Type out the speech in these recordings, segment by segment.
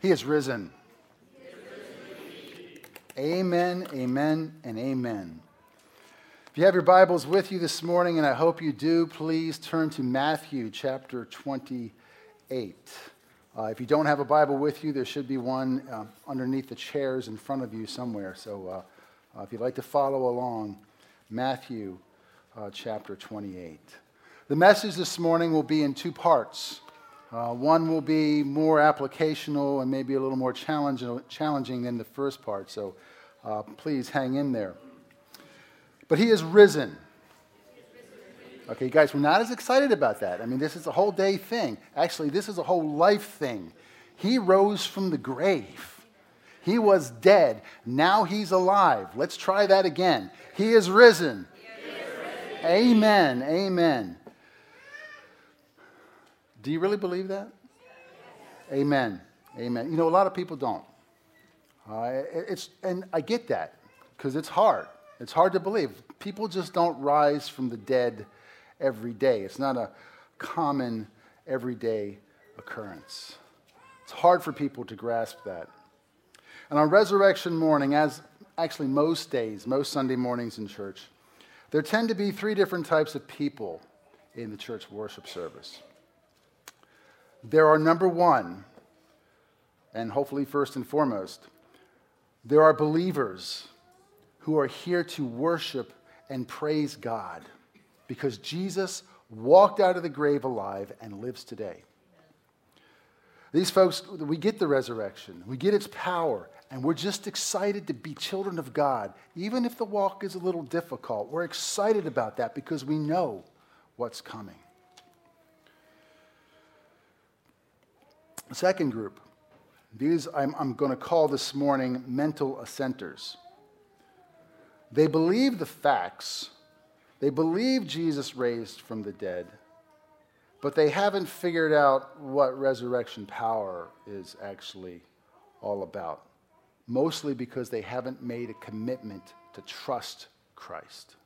He is risen. Amen, amen, and amen. If you have your Bibles with you this morning, and I hope you do, please turn to Matthew chapter 28. If you don't have a Bible with you, there should be one underneath the chairs in front of you somewhere. So if you'd like to follow along, Matthew chapter 28. The message this morning will be in two parts. One will be more applicational and maybe a little more challenging than the first part, so please hang in there. But he is risen. Okay, guys, we're not as excited about that. I mean, this is a whole day thing. Actually, this is a whole life thing. He rose from the grave. He was dead. Now he's alive. Let's try that again. He is risen. He is risen. Amen. Amen. Do you really believe that? Amen. Amen. You know, a lot of people don't. And I get that because it's hard. It's hard to believe. People just don't rise from the dead every day. It's not a common, everyday occurrence. It's hard for people to grasp that. And on resurrection morning, as actually most days, most Sunday mornings in church, there tend to be three different types of people in the church worship service. There are, number one, and hopefully first and foremost, there are believers who are here to worship and praise God because Jesus walked out of the grave alive and lives today. These folks, we get the resurrection, we get its power, and we're just excited to be children of God. Even if the walk is a little difficult, we're excited about that because we know what's coming. The second group, these I'm going to call this morning mental assenters. They believe the facts. They believe Jesus raised from the dead, but they haven't figured out what resurrection power is actually all about, mostly because they haven't made a commitment to trust Christ.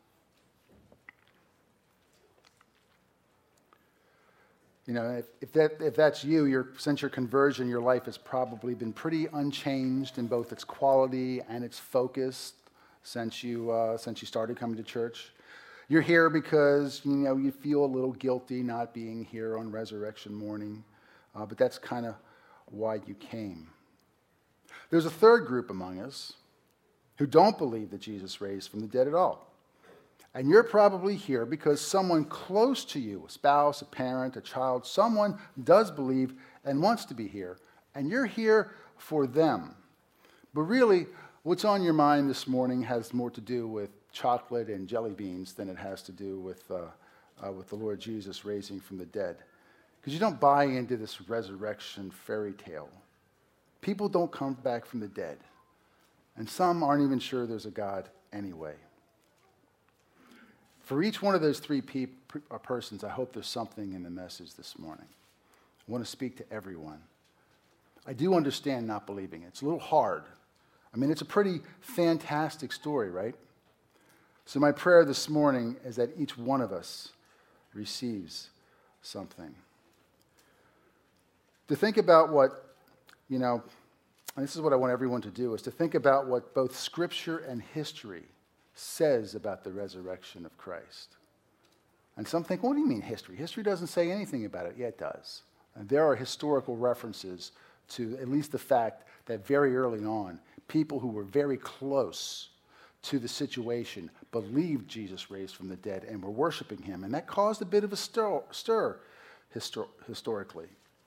You know, if that's you, since your conversion, your life has probably been pretty unchanged in both its quality and its focus since you started coming to church. You're here because you feel a little guilty not being here on resurrection morning, but that's kind of why you came. There's a third group among us who don't believe that Jesus raised from the dead at all. And you're probably here because someone close to you, a spouse, a parent, a child, someone does believe and wants to be here. And you're here for them. But really, what's on your mind this morning has more to do with chocolate and jelly beans than it has to do with the Lord Jesus raising from the dead. Because you don't buy into this resurrection fairy tale. People don't come back from the dead. And some aren't even sure there's a God anyway. For each one of those three persons, I hope there's something in the message this morning. I want to speak to everyone. I do understand not believing it. It's a little hard. I mean, it's a pretty fantastic story, right? So my prayer this morning is that each one of us receives something. To think about what, and this is what I want everyone to do, is to think about what both Scripture and history says about the resurrection of Christ. And some think, what do you mean history? History doesn't say anything about it. Yeah, it does. And there are historical references to at least the fact that very early on, people who were very close to the situation believed Jesus raised from the dead and were worshiping him. And that caused a bit of a stir historically.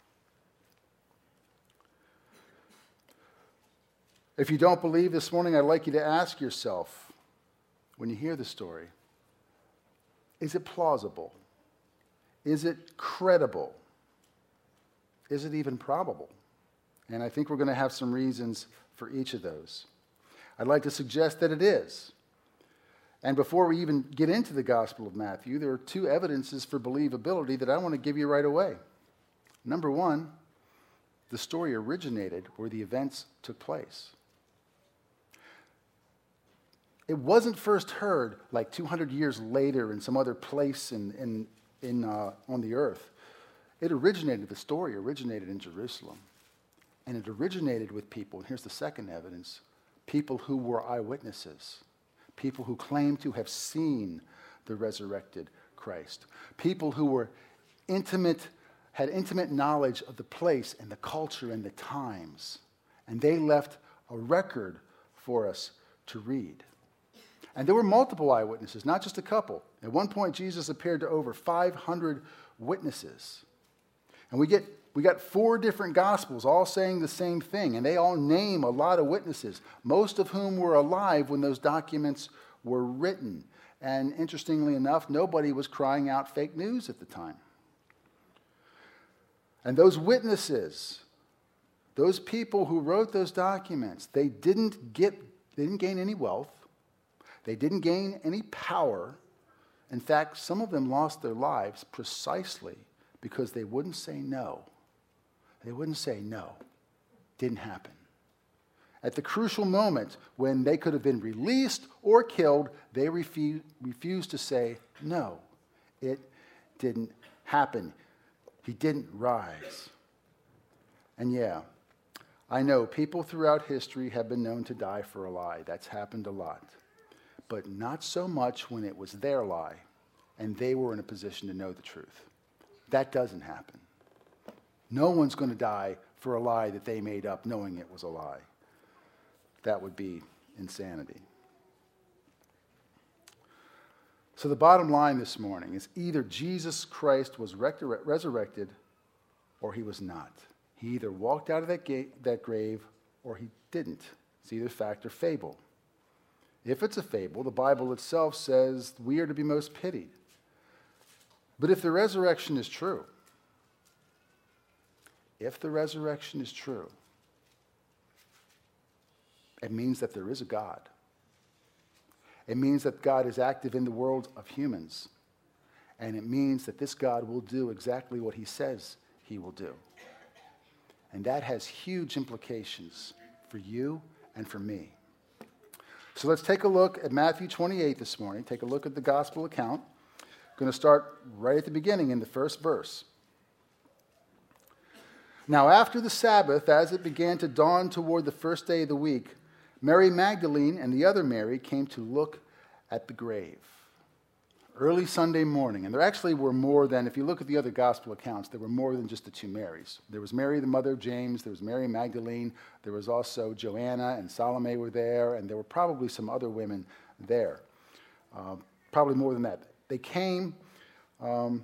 If you don't believe this morning, I'd like you to ask yourself, when you hear the story, is it plausible? Is it credible? Is it even probable? And I think we're going to have some reasons for each of those. I'd like to suggest that it is. And before we even get into the Gospel of Matthew, there are two evidences for believability that I want to give you right away. Number one, the story originated where the events took place. It wasn't first heard like 200 years later in some other place on the earth. The story originated in Jerusalem. And it originated with people, and here's the second evidence, people who were eyewitnesses, people who claimed to have seen the resurrected Christ, people who were had intimate knowledge of the place and the culture and the times, and they left a record for us to read. And there were multiple eyewitnesses, not just a couple. At one point, Jesus appeared to over 500 witnesses. And we got 4 different gospels all saying the same thing, and they all name a lot of witnesses, most of whom were alive when those documents were written. And interestingly enough, nobody was crying out fake news at the time. And those witnesses, those people who wrote those documents, they didn't gain any wealth. They didn't gain any power. In fact, some of them lost their lives precisely because they wouldn't say no. They wouldn't say no. Didn't happen. At the crucial moment when they could have been released or killed, they refused to say no. It didn't happen. He didn't rise. And yeah, I know people throughout history have been known to die for a lie. That's happened a lot. But not so much when it was their lie and they were in a position to know the truth. That doesn't happen. No one's going to die for a lie that they made up knowing it was a lie. That would be insanity. So the bottom line this morning is either Jesus Christ was resurrected or he was not. He either walked out of that grave or he didn't. It's either fact or fable. If it's a fable, the Bible itself says we are to be most pitied. But if the resurrection is true, it means that there is a God. It means that God is active in the world of humans. And it means that this God will do exactly what he says he will do. And that has huge implications for you and for me. So let's take a look at Matthew 28 this morning. Take a look at the gospel account. I'm going to start right at the beginning in the first verse. Now after the Sabbath, as it began to dawn toward the first day of the week, Mary Magdalene and the other Mary came to look at the grave. Early Sunday morning. And there actually were more than, if you look at the other gospel accounts, there were more than just the 2 Marys. There was Mary, the mother of James. There was Mary Magdalene. There was also Joanna and Salome were there. And there were probably some other women there. Probably more than that. They came to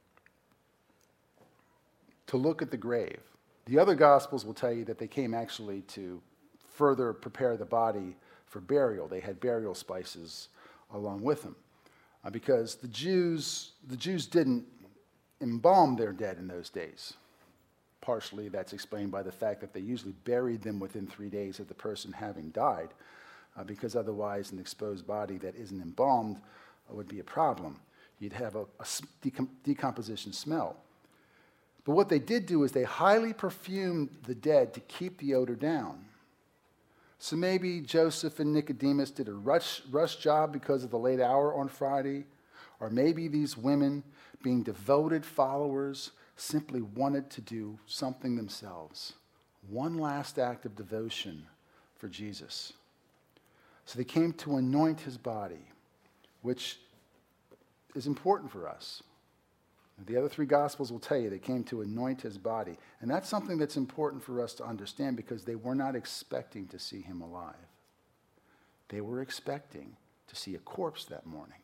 look at the grave. The other gospels will tell you that they came actually to further prepare the body for burial. They had burial spices along with them. Because the Jews didn't embalm their dead in those days. Partially that's explained by the fact that they usually buried them within 3 days of the person having died, because otherwise an exposed body that isn't embalmed would be a problem. You'd have a decomposition smell. But what they did do is they highly perfumed the dead to keep the odor down. So maybe Joseph and Nicodemus did a rush job because of the late hour on Friday. Or maybe these women, being devoted followers, simply wanted to do something themselves. One last act of devotion for Jesus. So they came to anoint his body, which is important for us. The other 3 Gospels will tell you they came to anoint his body. And that's something that's important for us to understand because they were not expecting to see him alive. They were expecting to see a corpse that morning.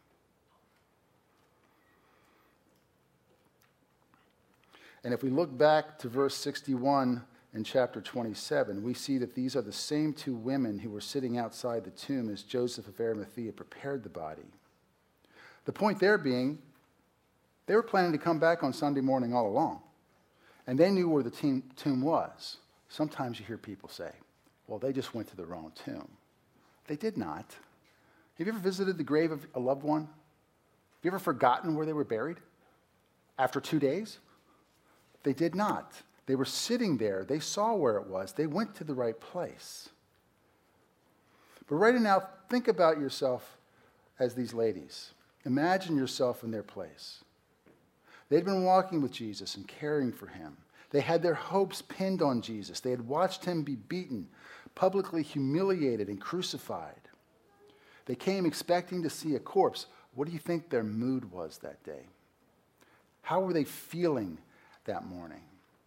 And if we look back to verse 61 in chapter 27, we see that these are the same 2 women who were sitting outside the tomb as Joseph of Arimathea prepared the body. The point there being, they were planning to come back on Sunday morning all along. And they knew where the tomb was. Sometimes you hear people say, well, they just went to the wrong tomb. They did not. Have you ever visited the grave of a loved one? Have you ever forgotten where they were buried after 2 days? They did not. They were sitting there. They saw where it was. They went to the right place. But right now, think about yourself as these ladies. Imagine yourself in their place. They'd been walking with Jesus and caring for him, They had their hopes pinned on Jesus. They had watched him be beaten, publicly humiliated, and crucified. They came expecting to see a corpse. What do you think their mood was that day? How were they feeling that morning?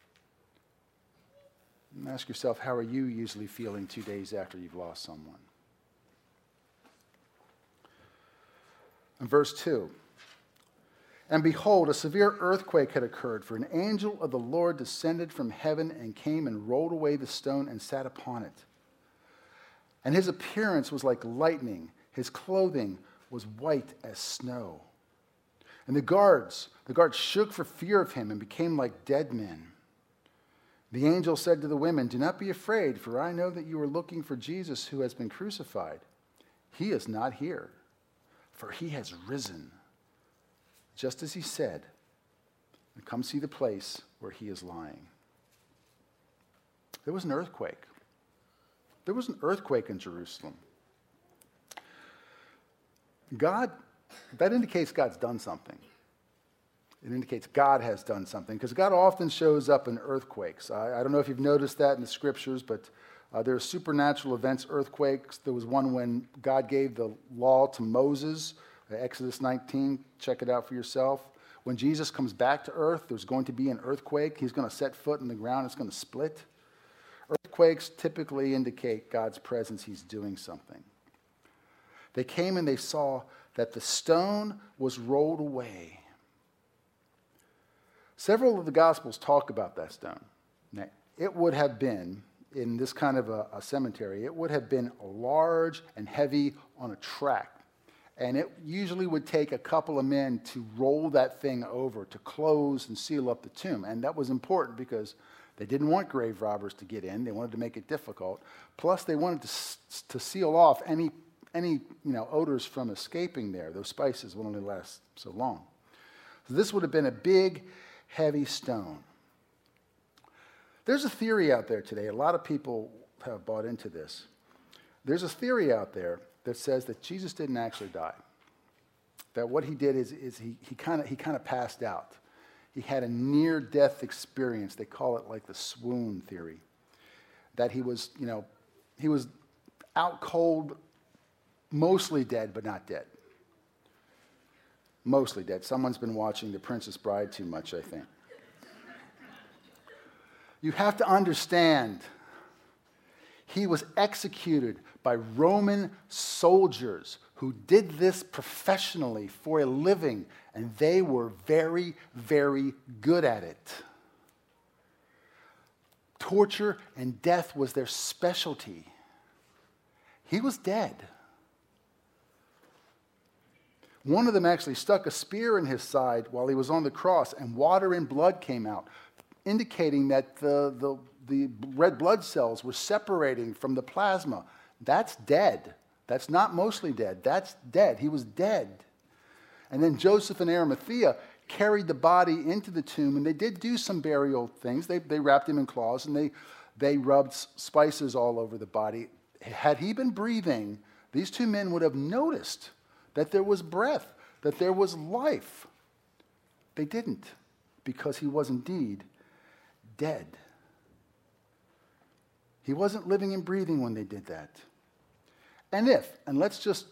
And ask yourself, how are you usually feeling 2 days after you've lost someone? In verse 2, and behold, a severe earthquake had occurred, for an angel of the Lord descended from heaven and came and rolled away the stone and sat upon it. And his appearance was like lightning. His clothing was white as snow. And the guards shook for fear of him and became like dead men. The angel said to the women, "Do not be afraid, for I know that you are looking for Jesus who has been crucified. He is not here, for he has risen, just as he said. And come see the place where he is lying." There was an earthquake. There was an earthquake in Jerusalem. That indicates God's done something. It indicates God has done something, because God often shows up in earthquakes. I don't know if you've noticed that in the scriptures, but there are supernatural events, earthquakes. There was one when God gave the law to Moses, Exodus 19. Check it out for yourself. When Jesus comes back to earth, there's going to be an earthquake. He's going to set foot in the ground. It's going to split. Earthquakes typically indicate God's presence. He's doing something. They came and they saw that the stone was rolled away. Several of the Gospels talk about that stone. Now, it would have been, in this kind of a cemetery, it would have been large and heavy on a track. And it usually would take a couple of men to roll that thing over to close and seal up the tomb. And that was important because they didn't want grave robbers to get in. They wanted to make it difficult. Plus, they wanted to seal off any odors from escaping there. Those spices would only last so long. So this would have been a big, heavy stone. There's a theory out there today. A lot of people have bought into this. There's a theory out there that says that Jesus didn't actually die. That what he did is he kind of passed out. He had a near-death experience. They call it like the swoon theory. That he was out cold, mostly dead, but not dead. Mostly dead. Someone's been watching The Princess Bride too much, I think. You have to understand, he was executed by Roman soldiers who did this professionally for a living, and they were very, very good at it. Torture and death was their specialty. He was dead. One of them actually stuck a spear in his side while he was on the cross, and water and blood came out, indicating that the red blood cells were separating from the plasma. That's dead. That's not mostly dead. That's dead. He was dead. And then Joseph and Arimathea carried the body into the tomb, and they did do some burial things. They wrapped him in cloths, and they rubbed spices all over the body. Had he been breathing, these two men would have noticed that there was breath, that there was life. They didn't, because he was indeed dead. He wasn't living and breathing when they did that. And let's just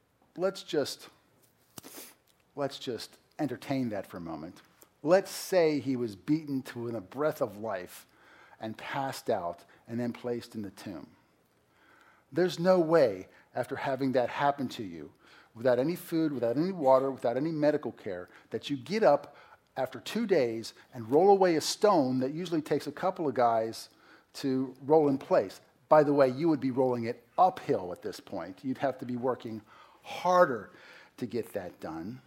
entertain that for a moment. Let's say he was beaten to a breath of life and passed out and then placed in the tomb. There's no way, after having that happen to you, without any food, without any water, without any medical care, that you get up after 2 days and roll away a stone that usually takes a couple of guys to roll in place. By the way, you would be rolling it uphill at this point. You'd have to be working harder to get that done.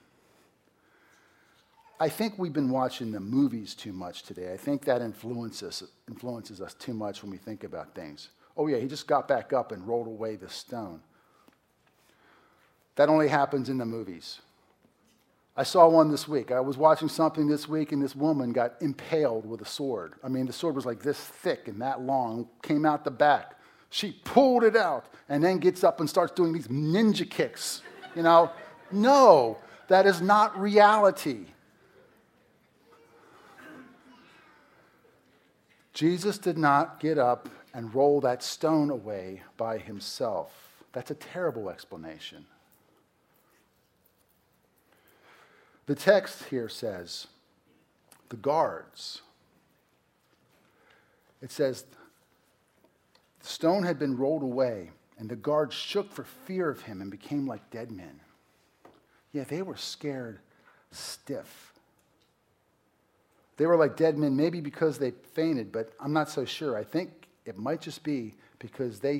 I think we've been watching the movies too much today. I think that influences us too much when we think about things. Oh yeah, he just got back up and rolled away the stone. That only happens in the movies. I saw one this week. I was watching something this week, and this woman got impaled with a sword. I mean, the sword was like this thick and that long, came out the back. She pulled it out and then gets up and starts doing these ninja kicks. No, that is not reality. Jesus did not get up and roll that stone away by himself. That's a terrible explanation. The text here says, the guards. It says, the stone had been rolled away, and the guards shook for fear of him and became like dead men. Yeah, they were scared stiff. They were like dead men, maybe because they fainted, but I'm not so sure. I think it might just be because they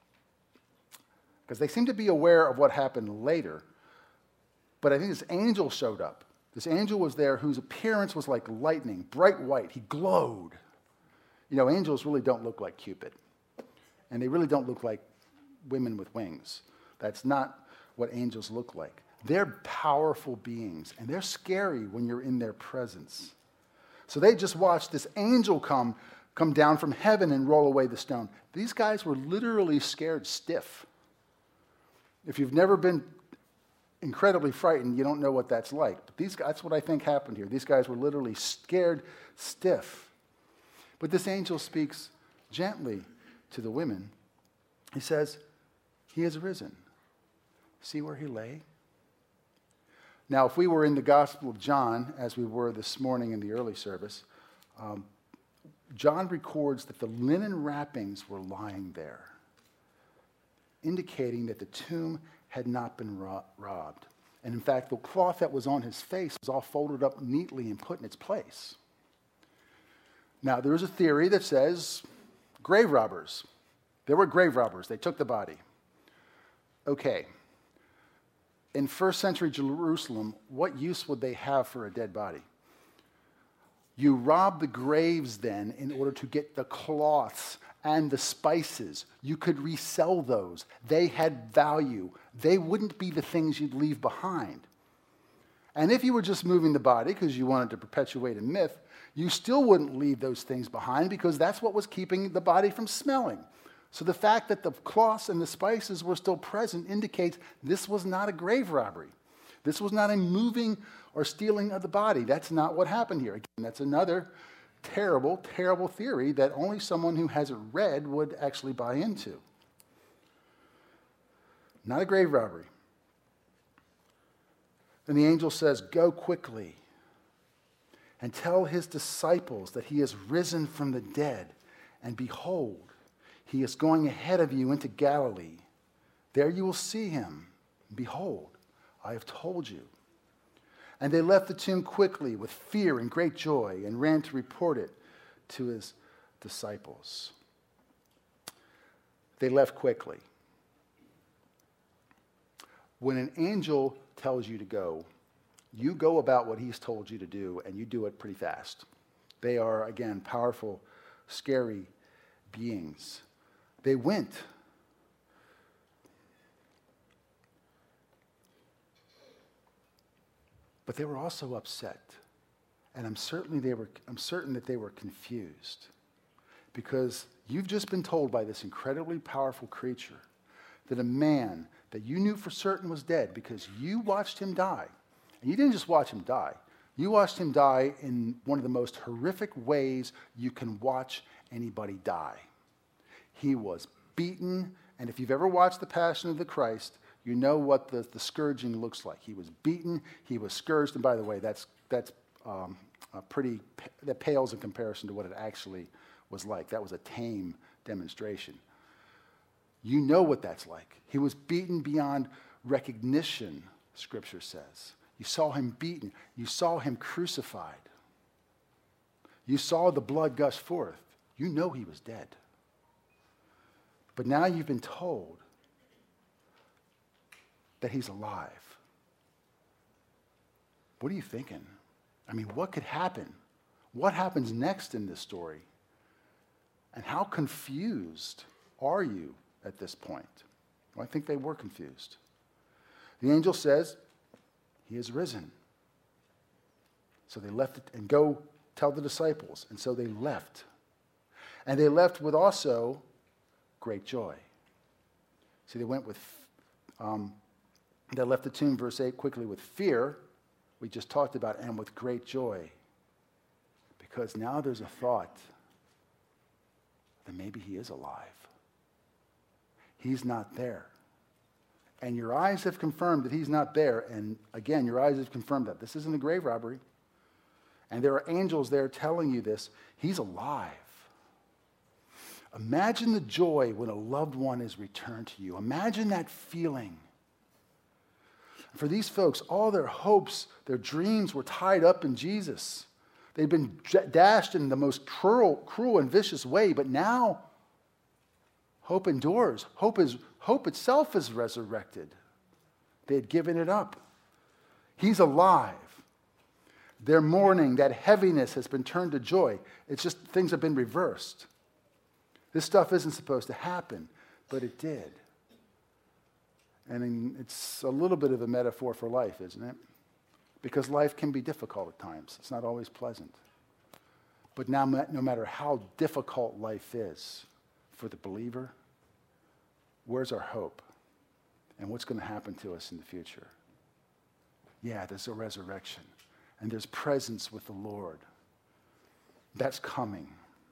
seem to be aware of what happened later. But I think this angel showed up. This angel was there whose appearance was like lightning, bright white. He glowed. You know, angels really don't look like Cupid. And they really don't look like women with wings. That's not what angels look like. They're powerful beings, and they're scary when you're in their presence. So they just watched this angel come down from heaven and roll away the stone. These guys were literally scared stiff. If you've never been incredibly frightened, you don't know what that's like. But that's what I think happened here. These guys were literally scared stiff. But this angel speaks gently to the women. He says, he has risen. See where he lay? Now, if we were in the Gospel of John, as we were this morning in the early service, John records that the linen wrappings were lying there, indicating that the tomb had not been robbed. And in fact, the cloth that was on his face was all folded up neatly and put in its place. Now, there is a theory that says grave robbers. There were grave robbers. They took the body. Okay. In first century Jerusalem, what use would they have for a dead body? You rob the graves then in order to get the cloths and the spices. You could resell those. They had value. They wouldn't be the things you'd leave behind. And if you were just moving the body because you wanted to perpetuate a myth, you still wouldn't leave those things behind because that's what was keeping the body from smelling. So the fact that the cloths and the spices were still present indicates this was not a grave robbery. This was not a moving or stealing of the body. That's not what happened here. Again, that's another terrible, terrible theory that only someone who hasn't read would actually buy into. Not a grave robbery. Then the angel says, go quickly and tell his disciples that he has risen from the dead, and behold, he is going ahead of you into Galilee. There you will see him. Behold, I have told you. And they left the tomb quickly with fear and great joy and ran to report it to his disciples. They left quickly. When an angel tells you to go, you go about what he's told you to do, and you do it pretty fast. They are, again, powerful, scary beings. They went. But they were also upset. And I'm certain that they were confused. Because you've just been told by this incredibly powerful creature that a man that you knew for certain was dead because you watched him die. And you didn't just watch him die. You watched him die in one of the most horrific ways you can watch anybody die. He was beaten, and if you've ever watched The Passion of the Christ, you know what the scourging looks like. He was beaten, he was scourged, and by the way, that pales in comparison to what it actually was like. That was a tame demonstration. You know what that's like. He was beaten beyond recognition, Scripture says. You saw him beaten. You saw him crucified. You saw the blood gush forth. You know he was dead. But now you've been told that he's alive. What are you thinking? I mean, what could happen? What happens next in this story? And how confused are you at this point? Well, I think they were confused. The angel says, he is risen. So they left it, and go tell the disciples. And so they left. And they left with also great joy. See, they went with, they left the tomb, verse 8, quickly with fear, we just talked about, and with great joy. Because now there's a thought then maybe he is alive. He's not there. And your eyes have confirmed that he's not there. And again, your eyes have confirmed that. This isn't a grave robbery. And there are angels there telling you this. He's alive. Imagine the joy when a loved one is returned to you. Imagine that feeling. For these folks, all their hopes, their dreams were tied up in Jesus. They'd been dashed in the most cruel and vicious way, but now hope endures. Hope itself is resurrected. They had given it up. He's alive. Their mourning, that heaviness has been turned to joy. It's just things have been reversed. This stuff isn't supposed to happen, but it did. And it's a little bit of a metaphor for life, isn't it? Because life can be difficult at times. It's not always pleasant. But now, no matter how difficult life is for the believer, where's our hope? And what's going to happen to us in the future? Yeah, there's a resurrection. And there's presence with the Lord. That's coming.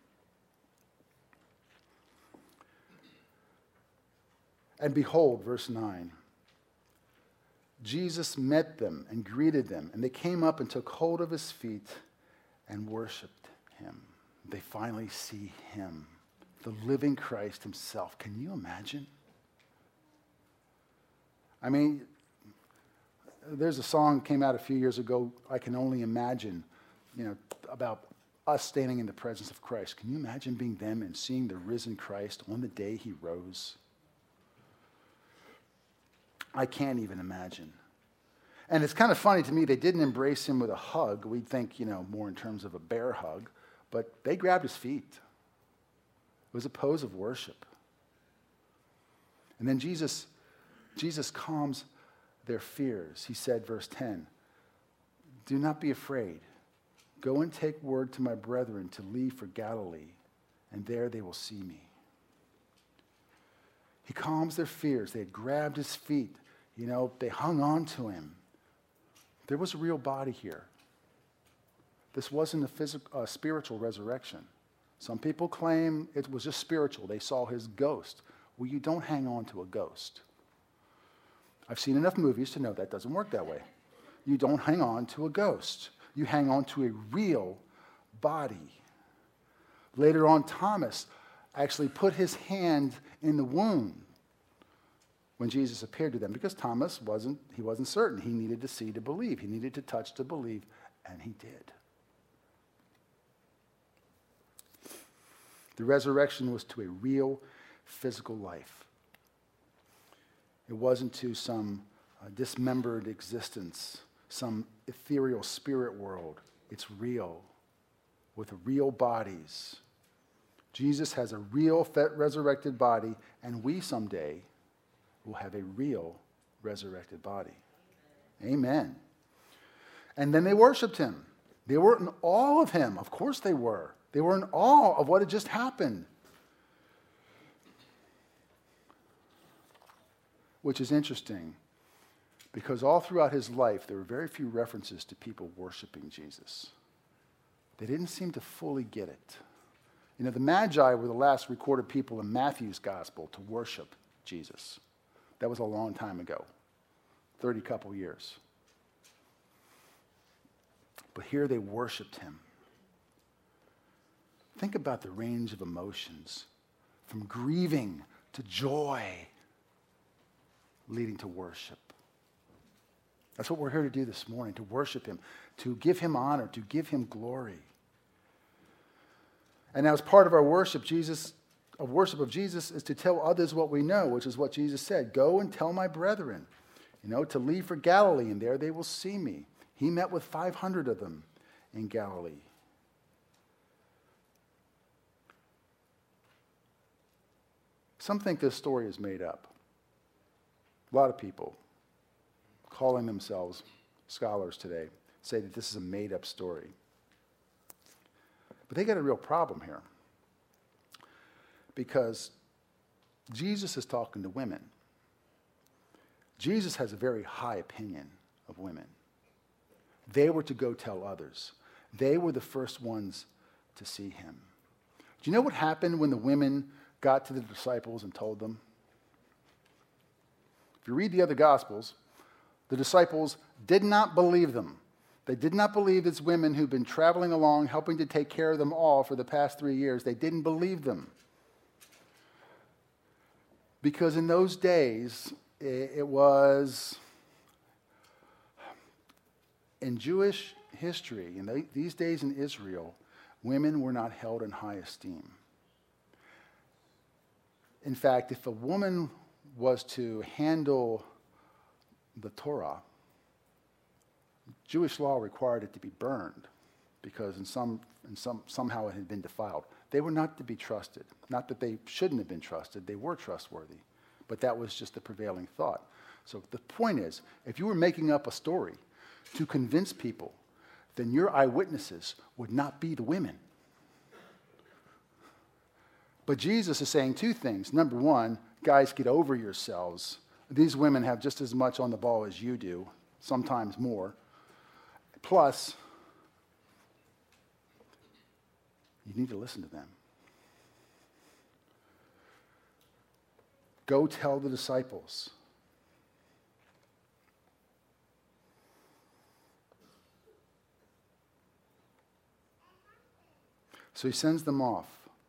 And behold, verse 9, Jesus met them and greeted them, and they came up and took hold of his feet and worshiped him. They finally see him, the living Christ himself. Can you imagine? I mean, there's a song that came out a few years ago, I Can Only Imagine, about us standing in the presence of Christ. Can you imagine being them and seeing the risen Christ on the day he rose? I can't even imagine. And it's kind of funny to me, they didn't embrace him with a hug. We'd think, more in terms of a bear hug, but they grabbed his feet. It was a pose of worship. And then Jesus calms their fears. He said, verse 10, do not be afraid. Go and take word to my brethren to leave for Galilee, and there they will see me. He calms their fears. They had grabbed his feet. They hung on to him. There was a real body here. This wasn't a spiritual resurrection. Some people claim it was just spiritual. They saw his ghost. Well, you don't hang on to a ghost. I've seen enough movies to know that doesn't work that way. You don't hang on to a ghost. You hang on to a real body. Later on, Thomas actually put his hand in the wound when Jesus appeared to them, because Thomas wasn't certain. He needed to see to believe. He needed to touch to believe, and he did. The resurrection was to a real physical life. It wasn't to some dismembered existence, some ethereal spirit world. It's real, with real bodies. Jesus has a real resurrected body, and we someday will have a real resurrected body. Amen. And then they worshiped him. They were in awe of him. Of course they were. They were in awe of what had just happened. Which is interesting, because all throughout his life, there were very few references to people worshiping Jesus. They didn't seem to fully get it. The Magi were the last recorded people in Matthew's gospel to worship Jesus. That was a long time ago, 30 couple years. But here they worshiped him. Think about the range of emotions, from grieving to joy, leading to worship. That's what we're here to do this morning, to worship him, to give him honor, to give him glory. And now as part of our worship of Jesus is to tell others what we know, which is what Jesus said. Go and tell my brethren, to leave for Galilee, and there they will see me. He met with 500 of them in Galilee. Some think this story is made up. A lot of people, calling themselves scholars today, say that this is a made-up story. But they got a real problem here, because Jesus is talking to women. Jesus has a very high opinion of women. They were to go tell others. They were the first ones to see him. Do you know what happened when the women got to the disciples and told them? If you read the other Gospels, the disciples did not believe them. They did not believe these women who've been traveling along, helping to take care of them all for the past 3 years. They didn't believe them. Because in those days, it was, in Jewish history, in these days in Israel, women were not held in high esteem. In fact, if a woman was to handle the Torah, Jewish law required it to be burned because somehow it had been defiled. They were not to be trusted. Not that they shouldn't have been trusted. They were trustworthy. But that was just the prevailing thought. So the point is, if you were making up a story to convince people, then your eyewitnesses would not be the women. But Jesus is saying two things. Number one, guys, get over yourselves. These women have just as much on the ball as you do, sometimes more. Plus, you need to listen to them. Go tell the disciples. So he sends them off.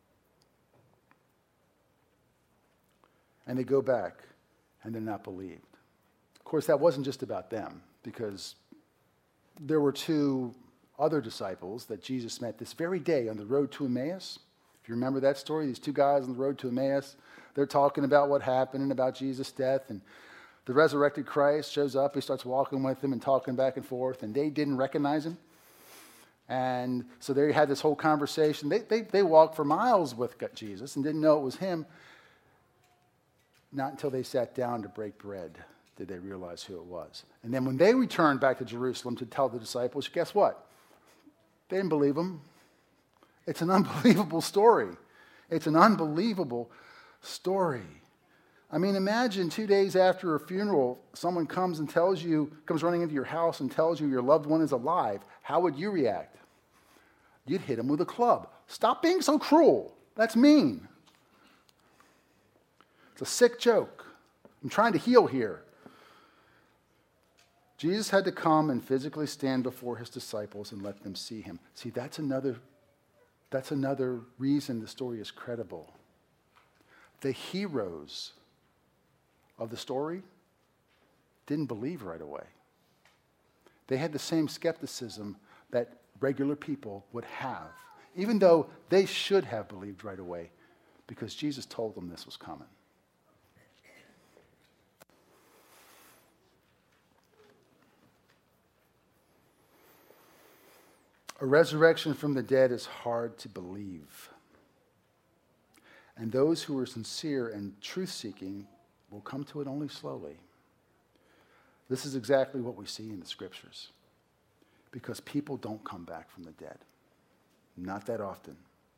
And they go back, and they're not believed. Of course, that wasn't just about them, because there were two other disciples that Jesus met this very day on the road to Emmaus. If you remember that story, these two guys on the road to Emmaus, they're talking about what happened and about Jesus' death, and the resurrected Christ shows up. He starts walking with them and talking back and forth, and they didn't recognize him. And so they had this whole conversation. They walked for miles with Jesus and didn't know it was him. Not until they sat down to break bread did they realize who it was. And then when they returned back to Jerusalem to tell the disciples, guess what? They didn't believe him. It's an unbelievable story. It's an unbelievable story. I mean, imagine 2 days after a funeral, someone comes running into your house and tells you your loved one is alive. How would you react? You'd hit him with a club. Stop being so cruel. That's mean. It's a sick joke. I'm trying to heal here. Jesus had to come and physically stand before his disciples and let them see him. See, that's another reason the story is credible. The heroes of the story didn't believe right away. They had the same skepticism that regular people would have, even though they should have believed right away, because Jesus told them this was coming. A resurrection from the dead is hard to believe. And those who are sincere and truth-seeking will come to it only slowly. This is exactly what we see in the scriptures. Because people don't come back from the dead. Not that often.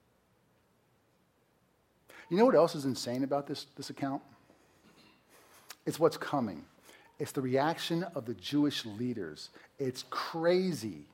You know what else is insane about this account? It's what's coming. It's the reaction of the Jewish leaders. It's crazy.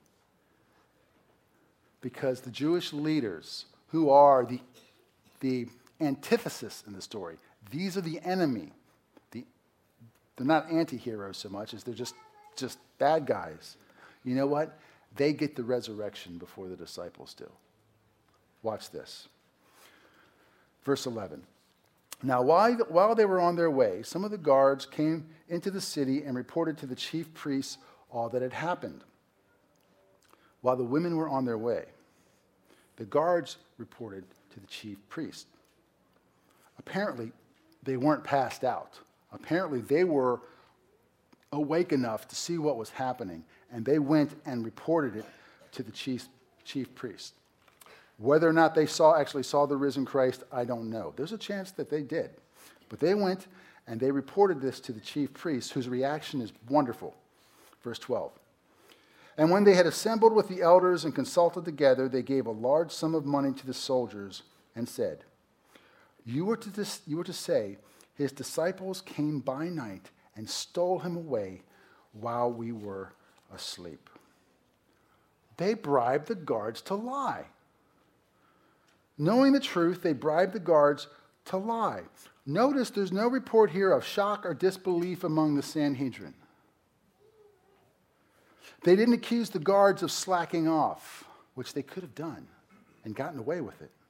Because the Jewish leaders, who are the antithesis in the story, these are the enemy. They're not anti-heroes so much as they're just bad guys. You know what? They get the resurrection before the disciples do. Watch this. Verse 11. Now, while they were on their way, some of the guards came into the city and reported to the chief priests all that had happened. While the women were on their way, the guards reported to the chief priest. Apparently, they weren't passed out. Apparently, they were awake enough to see what was happening, and they went and reported it to the chief priest. Whether or not they actually saw the risen Christ, I don't know. There's a chance that they did. But they went and they reported this to the chief priest, whose reaction is wonderful. Verse 12. And when they had assembled with the elders and consulted together, they gave a large sum of money to the soldiers and said, You were to say, his disciples came by night and stole him away while we were asleep. They bribed the guards to lie. Knowing the truth, they bribed the guards to lie. Notice there's no report here of shock or disbelief among the Sanhedrin. They didn't accuse the guards of slacking off, which they could have done and gotten away with it.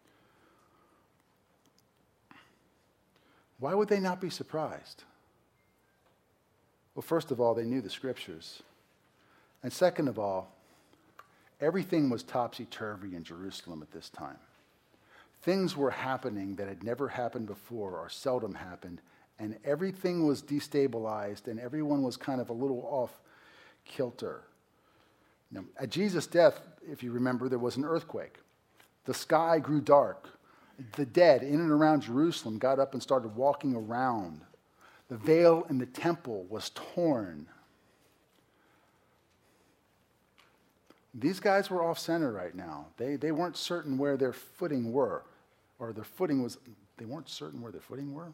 Why would they not be surprised? Well, first of all, they knew the scriptures. And second of all, everything was topsy-turvy in Jerusalem at this time. Things were happening that had never happened before or seldom happened, and everything was destabilized, and everyone was kind of a little off kilter. Now, at Jesus' death, if you remember, there was an earthquake. The sky grew dark. The dead in and around Jerusalem got up and started walking around. The veil in the temple was torn. These guys were off center right now. They weren't certain where their footing were, or their footing was, they weren't certain where their footing were.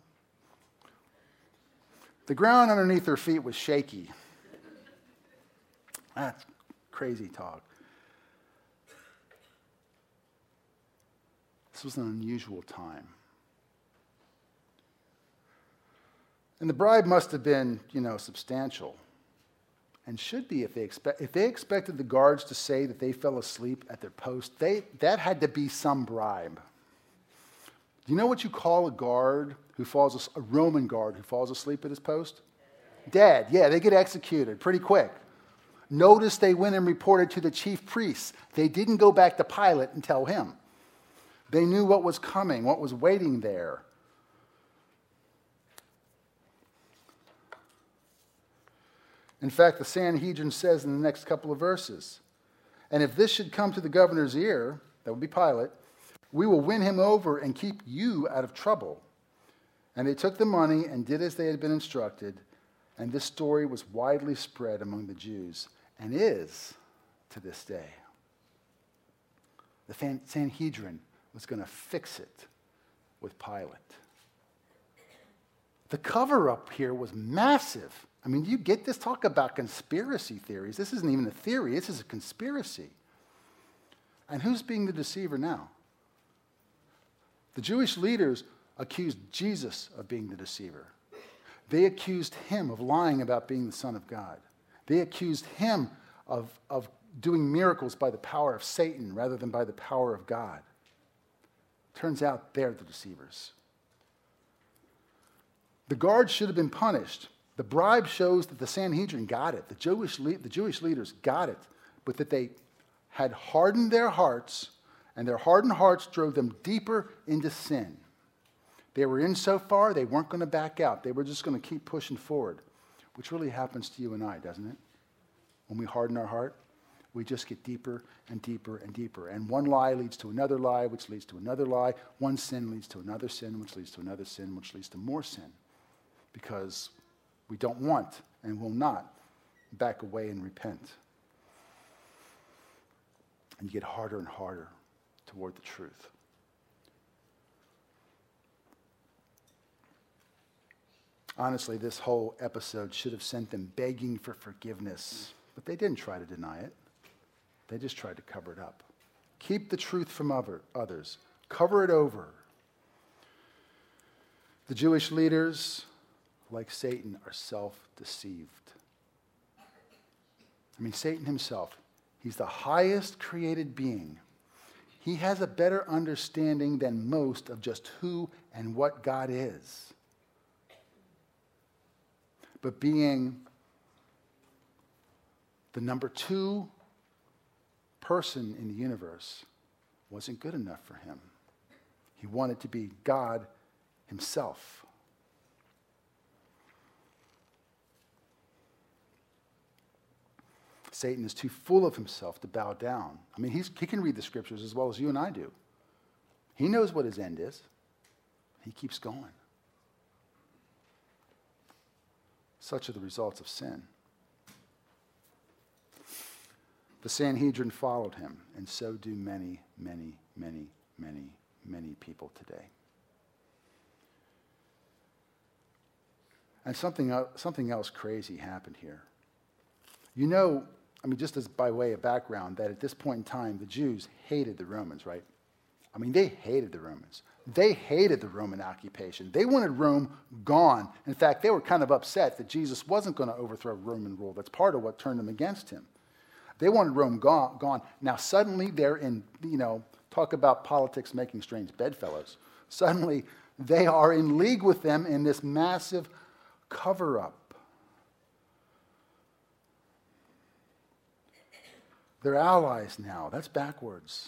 The ground underneath their feet was shaky. That's crazy talk. This was an unusual time. And the bribe must have been, substantial. And should be if they expected the guards to say that they fell asleep at their post, that had to be some bribe. Do you know what you call a Roman guard who falls asleep at his post? Dead. Yeah, they get executed pretty quick. Notice they went and reported to the chief priests. They didn't go back to Pilate and tell him. They knew what was coming, what was waiting there. In fact, the Sanhedrin says in the next couple of verses, "And if this should come to the governor's ear," that would be Pilate, "we will win him over and keep you out of trouble." And they took the money and did as they had been instructed, and this story was widely spread among the Jews and is to this day. The Sanhedrin was going to fix it with Pilate. The cover-up here was massive. I mean, you get this? Talk about conspiracy theories. This isn't even a theory. This is a conspiracy. And who's being the deceiver now? The Jewish leaders accused Jesus of being the deceiver. They accused him of lying about being the Son of God. They accused him of doing miracles by the power of Satan rather than by the power of God. Turns out they're the deceivers. The guards should have been punished. The bribe shows that the Sanhedrin got it. The Jewish leaders got it, but that they had hardened their hearts, and their hardened hearts drove them deeper into sin. They were in so far, they weren't going to back out. They were just going to keep pushing forward, which really happens to you and I, doesn't it? When we harden our heart, we just get deeper and deeper and deeper. And one lie leads to another lie, which leads to another lie. One sin leads to another sin, which leads to another sin, which leads to more sin. Because we don't want and will not back away and repent. And you get harder and harder toward the truth. Honestly, this whole episode should have sent them begging for forgiveness, but they didn't try to deny it. They just tried to cover it up. Keep the truth from others. Cover it over. The Jewish leaders, like Satan, are self-deceived. I mean, Satan himself, he's the highest created being. He has a better understanding than most of just who and what God is. But being the number 2 person in the universe wasn't good enough for him. He wanted to be God himself. Satan is too full of himself to bow down. I mean, he can read the scriptures as well as you and I do. He knows what his end is. He keeps going. Such are the results of sin. The Sanhedrin followed him, and so do many, many, many, many, many people today. And something else crazy happened here. You know, I mean, just as by way of background, that at this point in time, the Jews hated the Romans, right? I mean, they hated the Romans. They hated the Roman occupation. They wanted Rome gone. In fact, they were kind of upset that Jesus wasn't going to overthrow Roman rule. That's part of what turned them against him. They wanted Rome gone. Now, suddenly they're in, talk about politics making strange bedfellows. Suddenly they are in league with them in this massive cover-up. They're allies now. That's backwards.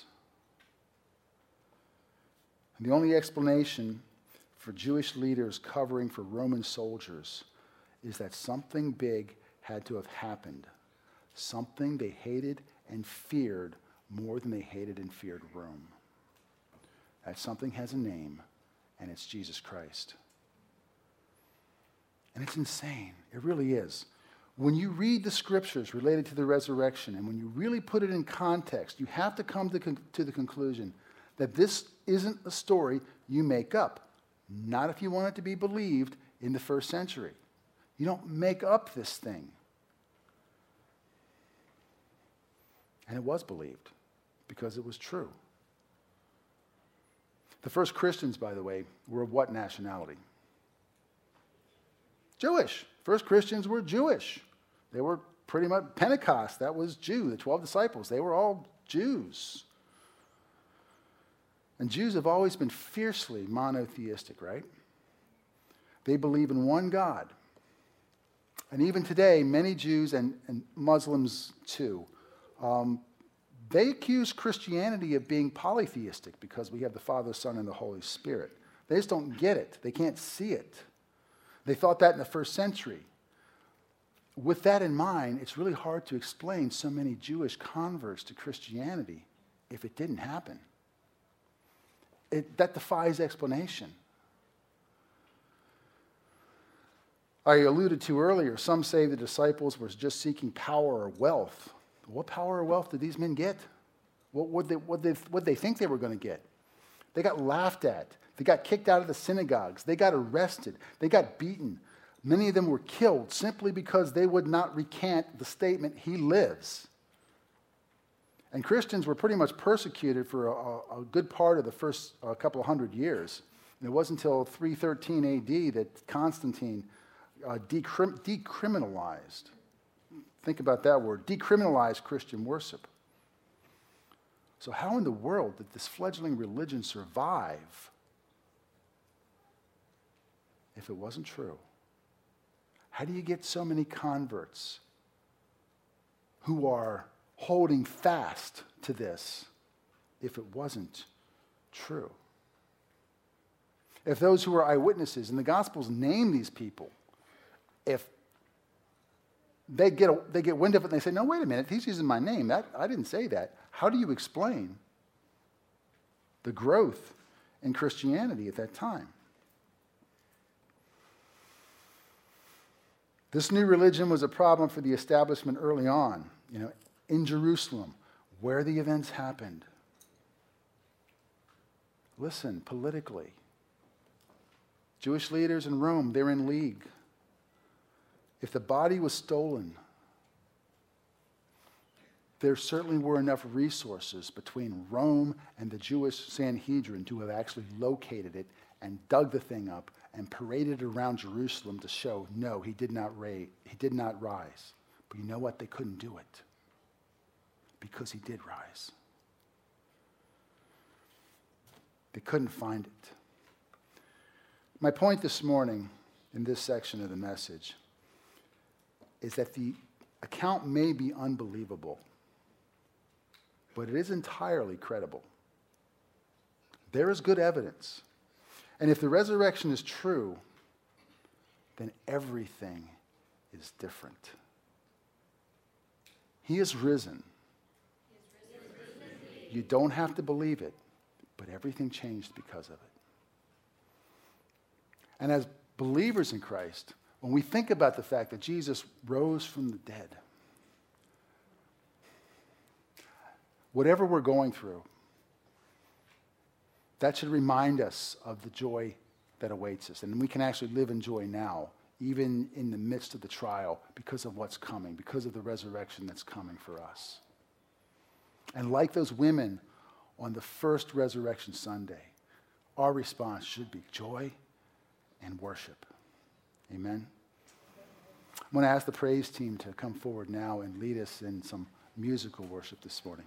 And the only explanation for Jewish leaders covering for Roman soldiers is that something big had to have happened. Something they hated and feared more than they hated and feared Rome. That something has a name, and it's Jesus Christ. And it's insane. It really is. When you read the scriptures related to the resurrection, and when you really put it in context, you have to come to the conclusion that this isn't a story you make up. Not if you want it to be believed in the first century. You don't make up this thing. And it was believed because it was true. The first Christians, by the way, were of what nationality? Jewish. First Christians were Jewish. They were pretty much Pentecost. That was Jew. The 12 disciples, they were all Jews. And Jews have always been fiercely monotheistic, right? They believe in one God. And even today, many Jews and Muslims too, they accuse Christianity of being polytheistic because we have the Father, Son, and the Holy Spirit. They just don't get it. They can't see it. They thought that in the first century. With that in mind, it's really hard to explain so many Jewish converts to Christianity if it didn't happen. That defies explanation. I alluded to earlier, some say the disciples were just seeking power or wealth. What power or wealth did these men get? What would they think they were going to get? They got laughed at. They got kicked out of the synagogues. They got arrested. They got beaten. Many of them were killed simply because they would not recant the statement, "He lives." And Christians were pretty much persecuted for a good part of the first couple of hundred years. And it wasn't until 313 AD that Constantine decriminalized. Think about that word, decriminalized Christian worship. So how in the world did this fledgling religion survive if it wasn't true? How do you get so many converts who are holding fast to this if it wasn't true? If those who are eyewitnesses, and the Gospels name these people, if they get wind of it and they say, "No, wait a minute, he's using my name. I didn't say that." How do you explain the growth in Christianity at that time? This new religion was a problem for the establishment early on, in Jerusalem, where the events happened. Listen, politically, Jewish leaders in Rome, they're in league. If the body was stolen, there certainly were enough resources between Rome and the Jewish Sanhedrin to have actually located it and dug the thing up and paraded it around Jerusalem to show, no, he did not rise. But you know what? They couldn't do it because he did rise. They couldn't find it. My point this morning in this section of the message is that the account may be unbelievable, but it is entirely credible. There is good evidence. And if the resurrection is true, then everything is different. He is risen. You don't have to believe it, but everything changed because of it. And as believers in Christ, when we think about the fact that Jesus rose from the dead, whatever we're going through, that should remind us of the joy that awaits us. And we can actually live in joy now, even in the midst of the trial, because of what's coming, because of the resurrection that's coming for us. And like those women on the first Resurrection Sunday, our response should be joy and worship. Amen. I'm going to ask the praise team to come forward now and lead us in some musical worship this morning.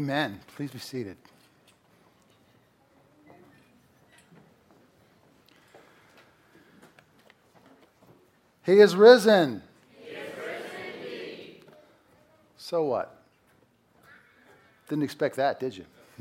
Amen. Please be seated. He is risen. He is risen indeed. So what? Didn't expect that, did you?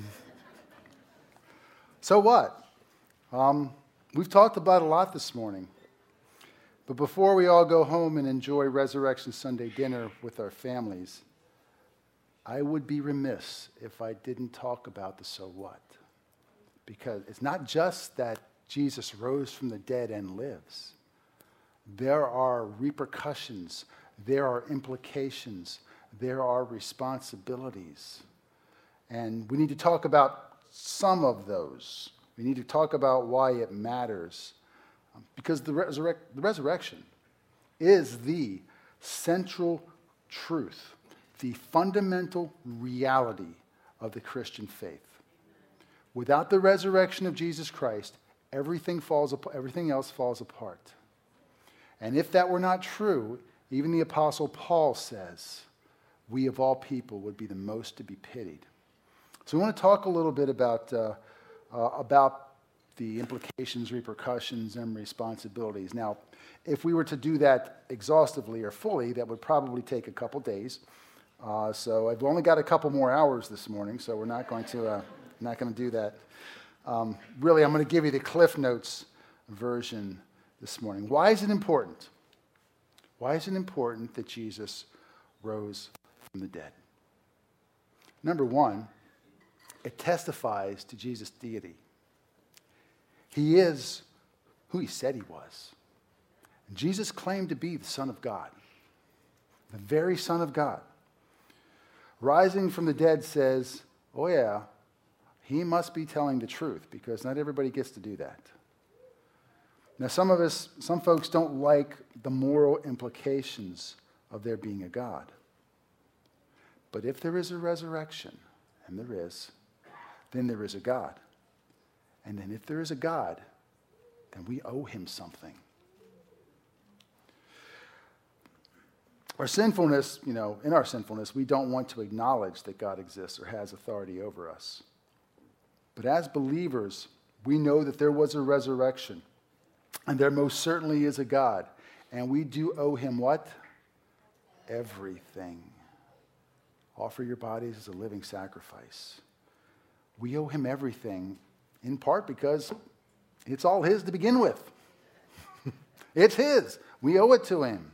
So what? We've talked about a lot this morning. But before we all go home and enjoy Resurrection Sunday dinner with our families, I would be remiss if I didn't talk about the so what. Because it's not just that Jesus rose from the dead and lives. There are repercussions, there are implications, there are responsibilities. And we need to talk about some of those. We need to talk about why it matters. Because the resurrection is the central truth, the fundamental reality of the Christian faith. Without the resurrection of Jesus Christ, everything else falls apart. And if that were not true, even the Apostle Paul says, we of all people would be the most to be pitied. So we want to talk a little bit about the implications, repercussions, and responsibilities. Now, if we were to do that exhaustively or fully, that would probably take a couple days. So I've only got a couple more hours this morning, so we're not going to do that. Really, I'm going to give you the Cliff Notes version this morning. Why is it important? Why is it important that Jesus rose from the dead? Number one, it testifies to Jesus' deity. He is who he said he was. Jesus claimed to be the Son of God, the very Son of God. Rising from the dead says, oh yeah, he must be telling the truth, because not everybody gets to do that. Now, some folks don't like the moral implications of there being a God. But if there is a resurrection, and there is, then there is a God. And then if there is a God, then we owe him something. Our sinfulness, in our sinfulness, we don't want to acknowledge that God exists or has authority over us. But as believers, we know that there was a resurrection. And there most certainly is a God. And we do owe him what? Everything. Offer your bodies as a living sacrifice. We owe him everything, in part because it's all his to begin with. It's his. We owe it to him.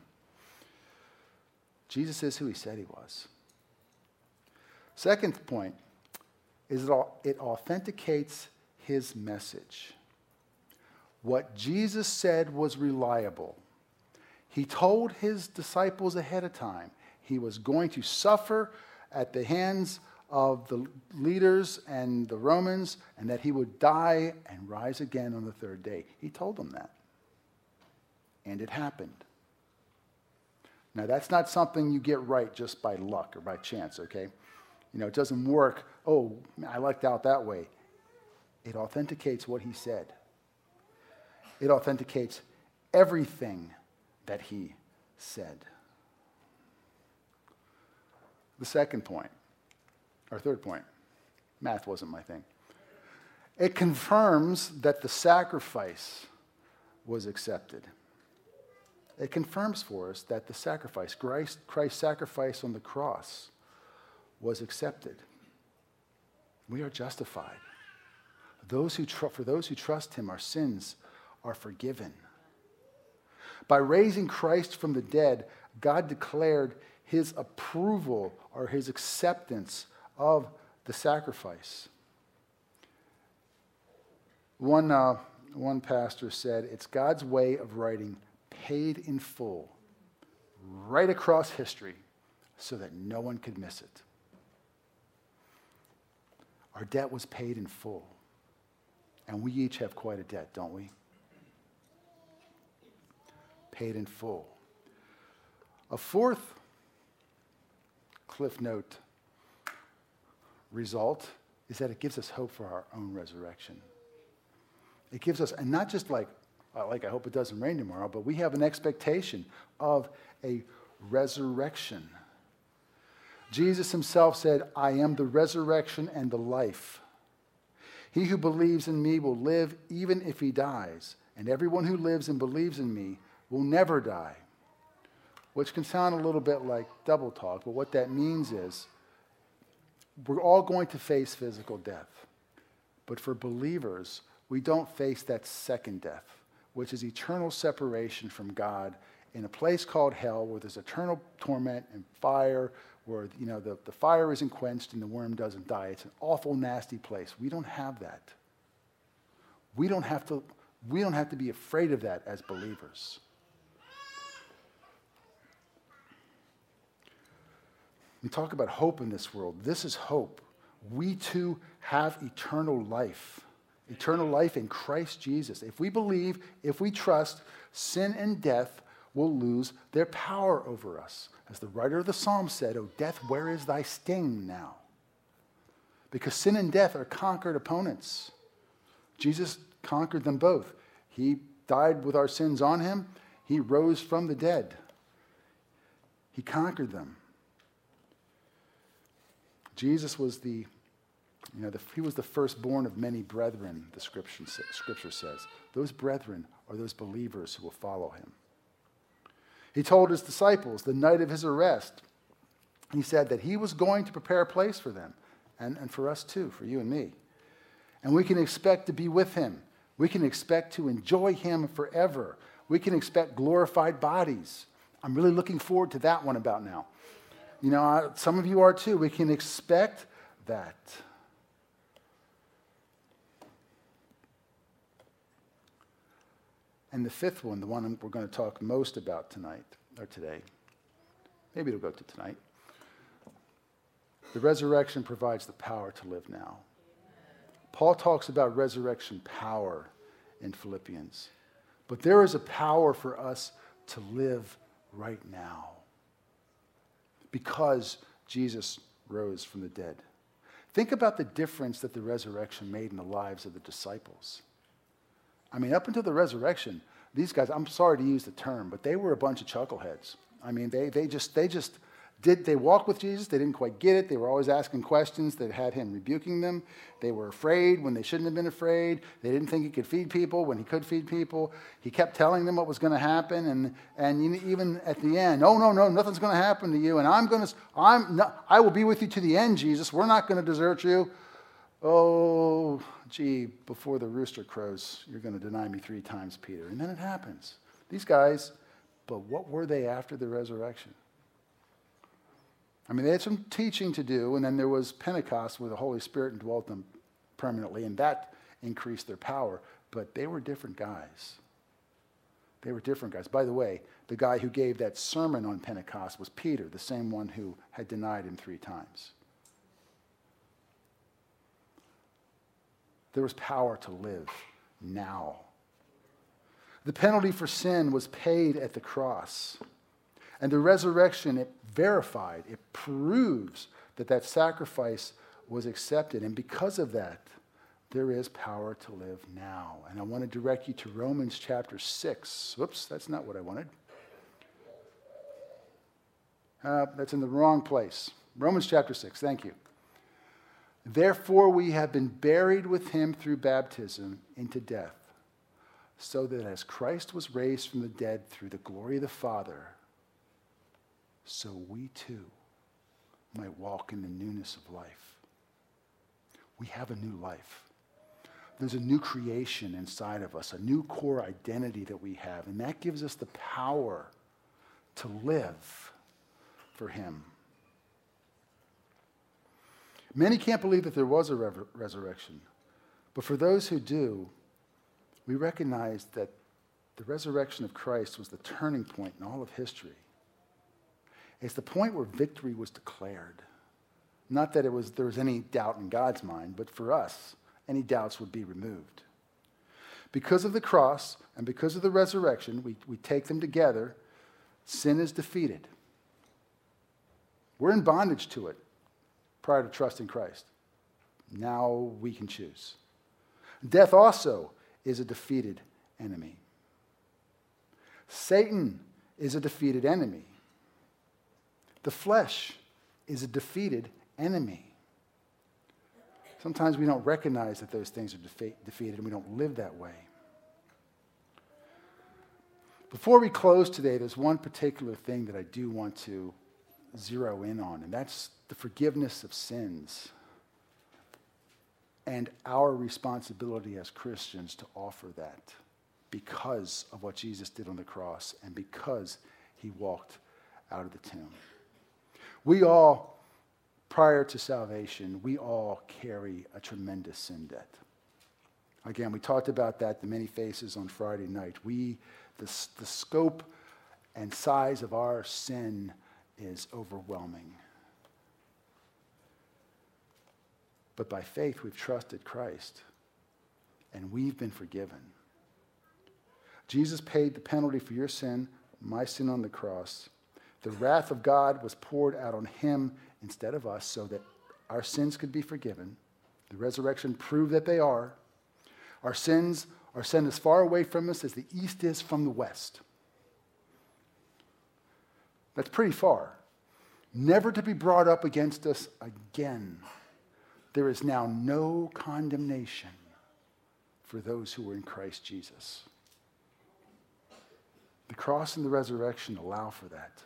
Jesus is who he said he was. Second point is it authenticates his message. What Jesus said was reliable. He told his disciples ahead of time he was going to suffer at the hands of the leaders and the Romans, and that he would die and rise again on the third day. He told them that. And it happened. Now, that's not something you get right just by luck or by chance, okay? It doesn't work, oh, I lucked out that way. It authenticates what he said. It authenticates everything that he said. The second point, or third point, math wasn't my thing. It confirms that the sacrifice was accepted. It confirms for us that the sacrifice, Christ's sacrifice on the cross, was accepted. We are justified. For those who trust him, our sins are forgiven. By raising Christ from the dead, God declared his approval or his acceptance of the sacrifice. One pastor said, it's God's way of writing paid in full right across history so that no one could miss it. Our debt was paid in full. And we each have quite a debt, don't we? Paid in full. A fourth Cliff Note result is that it gives us hope for our own resurrection. It gives us, and not just like I hope it doesn't rain tomorrow, but we have an expectation of a resurrection. Jesus himself said, I am the resurrection and the life. He who believes in me will live even if he dies, and everyone who lives and believes in me will never die. Which can sound a little bit like double talk, but what that means is we're all going to face physical death. But for believers, we don't face that second death, which is eternal separation from God in a place called hell where there's eternal torment and fire, where the fire isn't quenched and the worm doesn't die. It's an awful, nasty place. We don't have that. We don't have to be afraid of that as believers. We talk about hope in this world. This is hope. We too have eternal life in Christ Jesus. If we believe, if we trust, sin and death will lose their power over us. As the writer of the Psalm said, "O death, where is thy sting now?" Because sin and death are conquered opponents. Jesus conquered them both. He died with our sins on him. He rose from the dead. He conquered them. Jesus was he was the firstborn of many brethren, the scripture says. Those brethren are those believers who will follow him. He told his disciples the night of his arrest, he said that he was going to prepare a place for them, and for us too, for you and me. And we can expect to be with him. We can expect to enjoy him forever. We can expect glorified bodies. I'm really looking forward to that one about now. Some of you are too. We can expect that. And the fifth one, the one we're going to talk most about tonight, or today, maybe it'll go to tonight. The resurrection provides the power to live now. Paul talks about resurrection power in Philippians. But there is a power for us to live right now because Jesus rose from the dead. Think about the difference that the resurrection made in the lives of the disciples. I mean, up until the resurrection, these guys, I'm sorry to use the term, but they were a bunch of chuckleheads. I mean, they walked with Jesus. They didn't quite get it. They were always asking questions that had him rebuking them. They were afraid when they shouldn't have been afraid. They didn't think he could feed people when he could feed people. He kept telling them what was going to happen, and even at the end, no, nothing's going to happen to you, and I will be with you to the end, Jesus. We're not going to desert you. Oh, gee, before the rooster crows, you're going to deny me 3 times, Peter. And then it happens. These guys, but what were they after the resurrection? I mean, they had some teaching to do, and then there was Pentecost where the Holy Spirit indwelt them permanently, and that increased their power. But they were different guys. They were different guys. By the way, the guy who gave that sermon on Pentecost was Peter, the same one who had denied him 3 times. There was power to live now. The penalty for sin was paid at the cross. And the resurrection, it verified, it proves that sacrifice was accepted. And because of that, there is power to live now. And I want to direct you to Romans chapter 6. Whoops, that's not what I wanted. That's in the wrong place. Romans chapter 6, thank you. Therefore, we have been buried with him through baptism into death, so that as Christ was raised from the dead through the glory of the Father, so we too might walk in the newness of life. We have a new life. There's a new creation inside of us, a new core identity that we have, and that gives us the power to live for him. Many can't believe that there was a resurrection, but for those who do, we recognize that the resurrection of Christ was the turning point in all of history. It's the point where victory was declared. Not that there was any doubt in God's mind, but for us, any doubts would be removed. Because of the cross and because of the resurrection, we take them together, sin is defeated. We're in bondage to it prior to trusting Christ. Now we can choose. Death also is a defeated enemy. Satan is a defeated enemy. The flesh is a defeated enemy. Sometimes we don't recognize that those things are defeated and we don't live that way. Before we close today, there's one particular thing that I do want to zero in on, and that's the forgiveness of sins and our responsibility as Christians to offer that because of what Jesus did on the cross and because he walked out of the tomb. We all, prior to salvation, we all carry a tremendous sin debt. Again, we talked about that, the many faces on Friday night. The scope and size of our sin is overwhelming. But by faith, we've trusted Christ, and we've been forgiven. Jesus paid the penalty for your sin, my sin on the cross. The wrath of God was poured out on him instead of us so that our sins could be forgiven. The resurrection proved that they are. Our sins are sent as far away from us as the east is from the west. That's pretty far. Never to be brought up against us again. There is now no condemnation for those who are in Christ Jesus. The cross and the resurrection allow for that.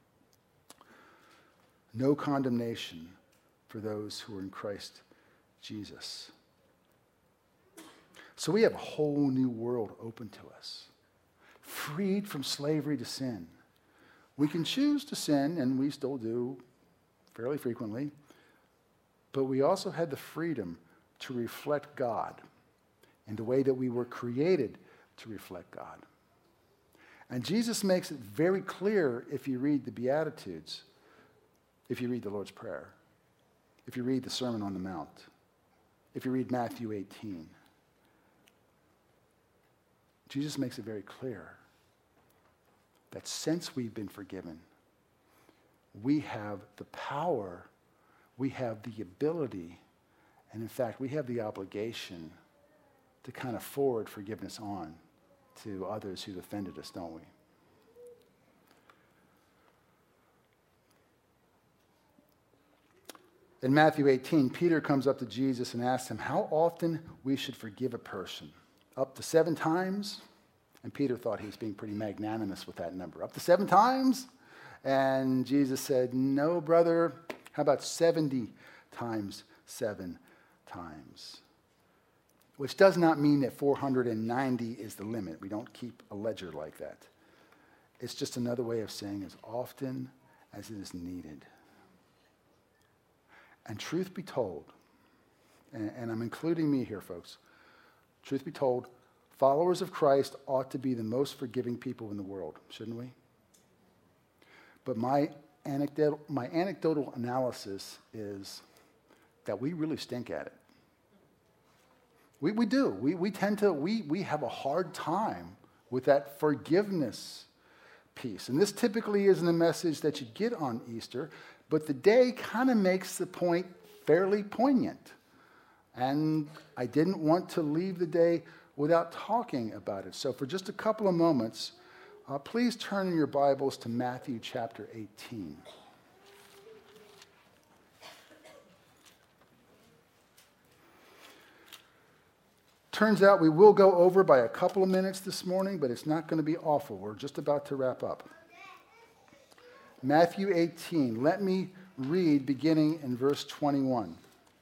No condemnation for those who are in Christ Jesus. So we have a whole new world open to us, freed from slavery to sin. We can choose to sin, and we still do fairly frequently, but we also had the freedom to reflect God in the way that we were created to reflect God. And Jesus makes it very clear if you read the Beatitudes, if you read the Lord's Prayer, if you read the Sermon on the Mount, if you read Matthew 18. Jesus makes it very clear that since we've been forgiven, we have the power, we have the ability, and in fact, we have the obligation to kind of forward forgiveness on to others who've offended us, don't we? In Matthew 18, Peter comes up to Jesus and asks him how often we should forgive a person. Up to 7 times? And Peter thought he was being pretty magnanimous with that number. Up to 7 times? And Jesus said, no, brother, how about 70 times 7 times? Which does not mean that 490 is the limit. We don't keep a ledger like that. It's just another way of saying as often as it is needed. And truth be told, and I'm including me here, folks, truth be told, followers of Christ ought to be the most forgiving people in the world, shouldn't we? But my anecdotal analysis is that we really stink at it. We do. We tend to, we have a hard time with that forgiveness piece. And this typically isn't a message that you get on Easter, but the day kind of makes the point fairly poignant. And I didn't want to leave the day without talking about it. So for just a couple of moments, please turn in your Bibles to Matthew chapter 18. Turns out we will go over by a couple of minutes this morning, but it's not going to be awful. We're just about to wrap up. Matthew 18. Let me read beginning in verse 21.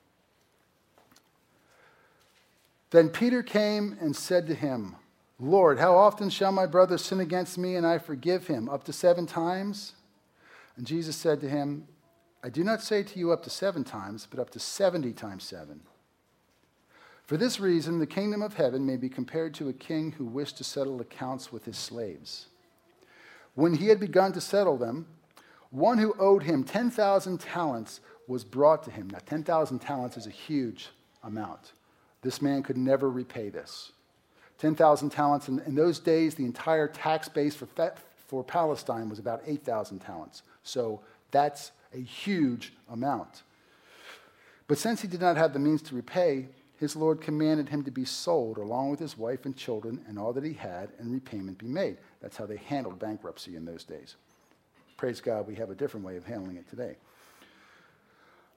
Then Peter came and said to him, Lord, how often shall my brother sin against me and I forgive him? Up to 7 times? And Jesus said to him, I do not say to you up to 7 times, but up to 70 times 7. For this reason, the kingdom of heaven may be compared to a king who wished to settle accounts with his slaves. When he had begun to settle them, one who owed him 10,000 talents was brought to him. Now, 10,000 talents is a huge amount. This man could never repay this. 10,000 talents. In those days, the entire tax base for Palestine was about 8,000 talents. So that's a huge amount. But since he did not have the means to repay, his Lord commanded him to be sold along with his wife and children and all that he had, and repayment be made. That's how they handled bankruptcy in those days. Praise God, we have a different way of handling it today.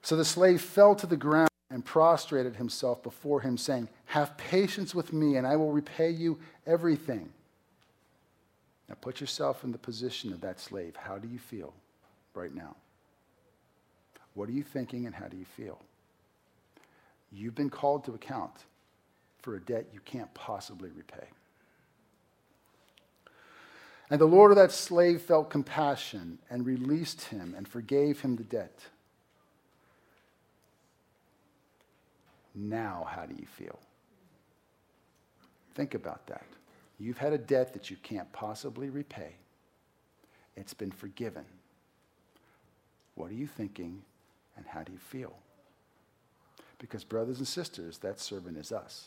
So the slave fell to the ground and prostrated himself before him, saying, "Have patience with me, and I will repay you everything." Now put yourself in the position of that slave. How do you feel right now? What are you thinking, and how do you feel? You've been called to account for a debt you can't possibly repay. And the Lord of that slave felt compassion and released him and forgave him the debt. Now, how do you feel? Think about that. You've had a debt that you can't possibly repay. It's been forgiven. What are you thinking, and how do you feel? Because, brothers and sisters, that servant is us.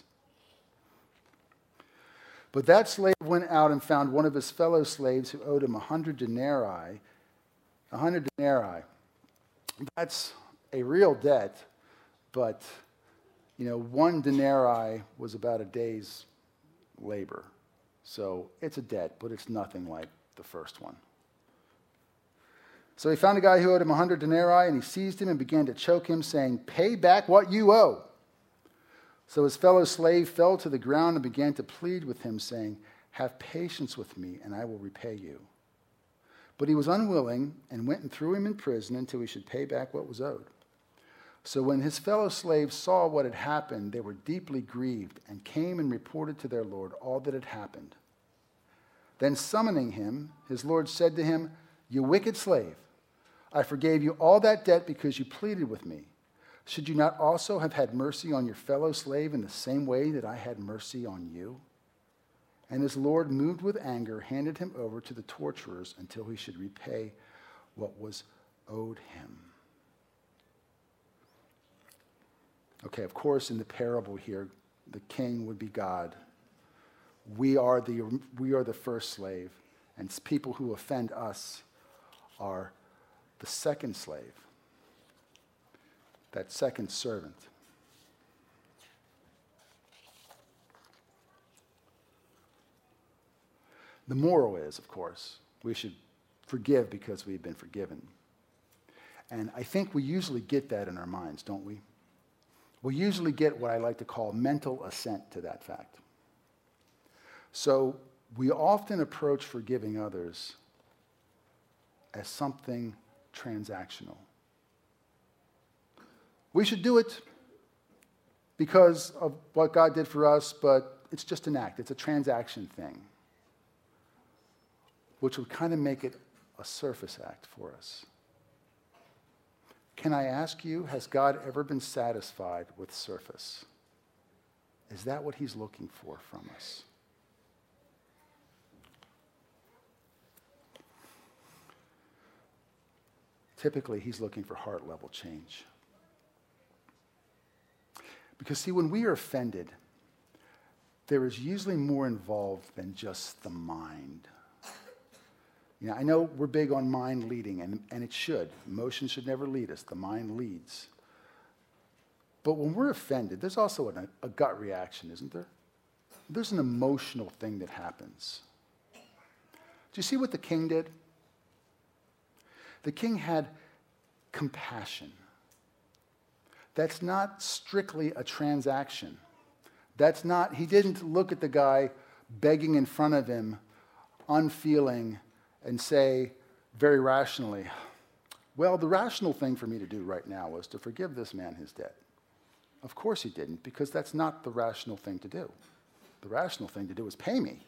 But that slave went out and found one of his fellow slaves who owed him 100 denarii. 100 denarii. That's a real debt, but, 1 denarii was about a day's labor. So it's a debt, but it's nothing like the first one. So he found a guy who owed him 100 denarii, and he seized him and began to choke him, saying, "Pay back what you owe." So his fellow slave fell to the ground and began to plead with him, saying, "Have patience with me, and I will repay you." But he was unwilling and went and threw him in prison until he should pay back what was owed. So when his fellow slaves saw what had happened, they were deeply grieved and came and reported to their lord all that had happened. Then summoning him, his lord said to him, "You wicked slave, I forgave you all that debt because you pleaded with me. Should you not also have had mercy on your fellow slave in the same way that I had mercy on you?" And his lord, moved with anger, handed him over to the torturers until he should repay what was owed him. Okay, of course, in the parable here, the king would be God. We are the first slave, and people who offend us are the second slave, that second servant. The moral is, of course, we should forgive because we've been forgiven. And I think we usually get that in our minds, don't we? We usually get what I like to call mental assent to that fact. So we often approach forgiving others as something transactional. We should do it because of what God did for us, but it's just an act. It's a transaction thing, which would kind of make it a surface act for us. Can I ask you, has God ever been satisfied with surface? Is that what he's looking for from us? Typically, he's looking for heart-level change. Because, see, when we are offended, there is usually more involved than just the mind. I know we're big on mind leading, and it should. Emotion should never lead us. The mind leads. But when we're offended, there's also a gut reaction, isn't there? There's an emotional thing that happens. Do you see what the king did? The king had compassion. That's not strictly a transaction. He didn't look at the guy begging in front of him, unfeeling, and say very rationally, well, the rational thing for me to do right now is to forgive this man his debt. Of course he didn't, because that's not the rational thing to do. The rational thing to do is pay me.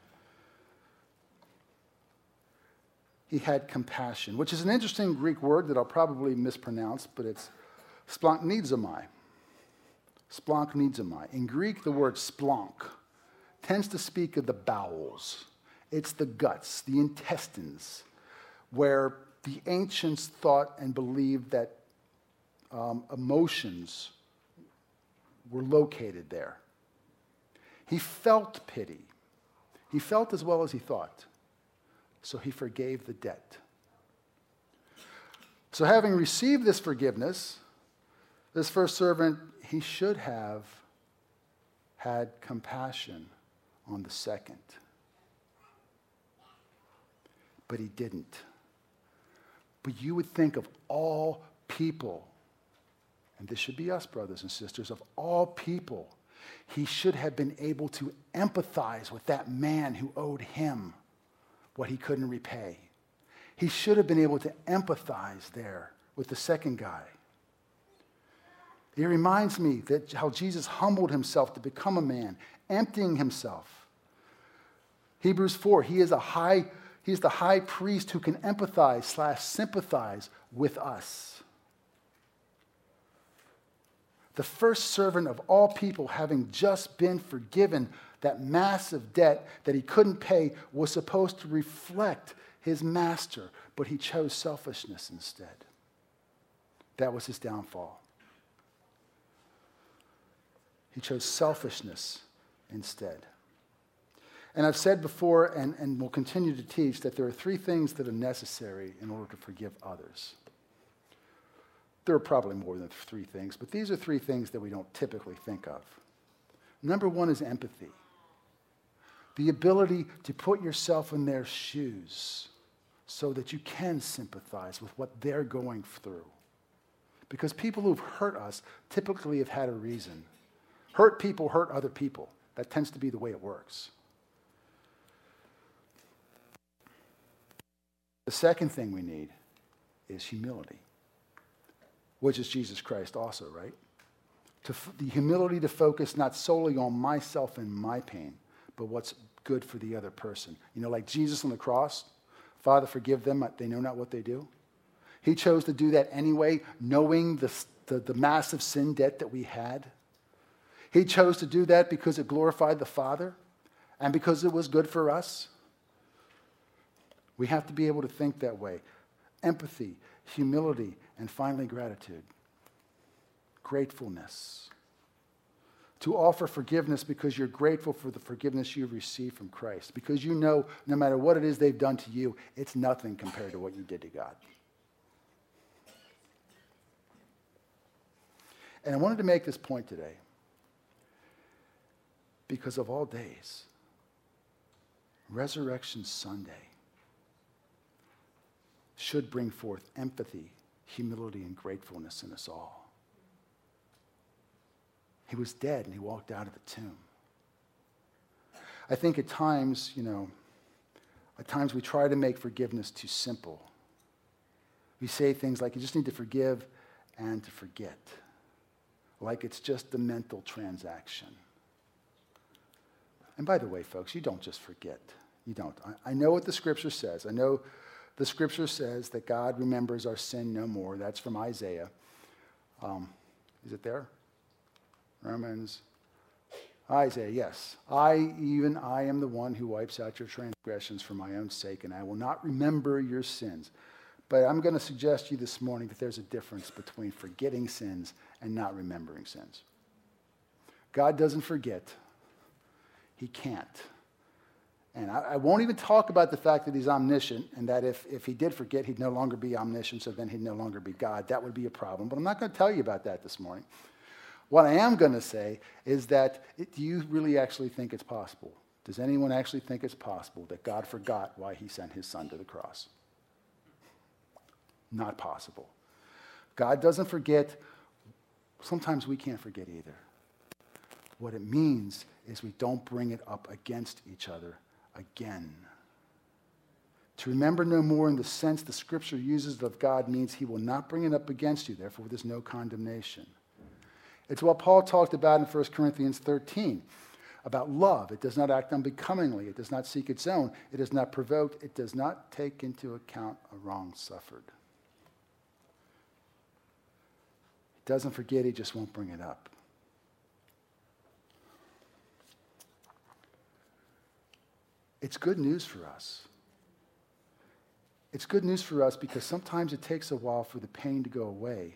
He had compassion, which is an interesting Greek word that I'll probably mispronounce, but it's splanchnizomai. Splanchnizomai. In Greek, the word splank tends to speak of the bowels. It's the guts, the intestines, where the ancients thought and believed that emotions were located there. He felt pity. He felt as well as he thought. So he forgave the debt. So having received this forgiveness, this first servant, he should have had compassion on the second. But he didn't. But you would think of all people and this should be us, brothers and sisters, of all people, he should have been able to empathize with that man who owed him what he couldn't repay. He should have been able to empathize there with the second guy. It reminds me that how Jesus humbled himself to become a man, emptying himself. Hebrews 4, he's the high priest who can empathize/sympathize with us. The first servant of all people, having just been forgiven that massive debt that he couldn't pay, was supposed to reflect his master, but he chose selfishness instead. That was his downfall. He chose selfishness instead. And I've said before, and will continue to teach, that there are three things that are necessary in order to forgive others. There are probably more than three things, but these are three things that we don't typically think of. Number one is empathy. The ability to put yourself in their shoes so that you can sympathize with what they're going through. Because people who've hurt us typically have had a reason. Hurt people hurt other people. That tends to be the way it works. The second thing we need is humility, which is Jesus Christ also, right? The humility to focus not solely on myself and my pain, but what's good for the other person. You know, like Jesus on the cross, Father, forgive them, they know not what they do. He chose to do that anyway, knowing the massive sin debt that we had. He chose to do that because it glorified the Father and because it was good for us. We have to be able to think that way. Empathy, humility, and finally gratitude. Gratefulness. To offer forgiveness because you're grateful for the forgiveness you've received from Christ. Because you know no matter what it is they've done to you, it's nothing compared to what you did to God. And I wanted to make this point today because of all days, Resurrection Sunday should bring forth empathy, humility, and gratefulness in us all. He was dead and he walked out of the tomb. I think at times, we try to make forgiveness too simple. We say things like, you just need to forgive and to forget. Like it's just a mental transaction. And by the way, folks, you don't just forget. You don't. I know what the Scripture says. I know the Scripture says that God remembers our sin no more. That's from Isaiah. Is it there? Romans. Isaiah, yes. I am the one who wipes out your transgressions for my own sake, and I will not remember your sins. But I'm going to suggest to you this morning that there's a difference between forgetting sins and not remembering sins. God doesn't forget. He can't. And I won't even talk about the fact that he's omniscient and that if he did forget, he'd no longer be omniscient, so then he'd no longer be God. That would be a problem. But I'm not going to tell you about that this morning. What I am going to say is that, do you really actually think it's possible? Does anyone actually think it's possible that God forgot why he sent his son to the cross? Not possible. God doesn't forget. Sometimes we can't forget either. What it means is we don't bring it up against each other again. To remember no more in the sense the Scripture uses of God means he will not bring it up against you. Therefore, there's no condemnation. It's what Paul talked about in 1 Corinthians 13 about love. It does not act unbecomingly. It does not seek its own. It is not provoked. It does not take into account a wrong suffered. He doesn't forget. He just won't bring it up. It's good news for us. It's good news for us because sometimes it takes a while for the pain to go away.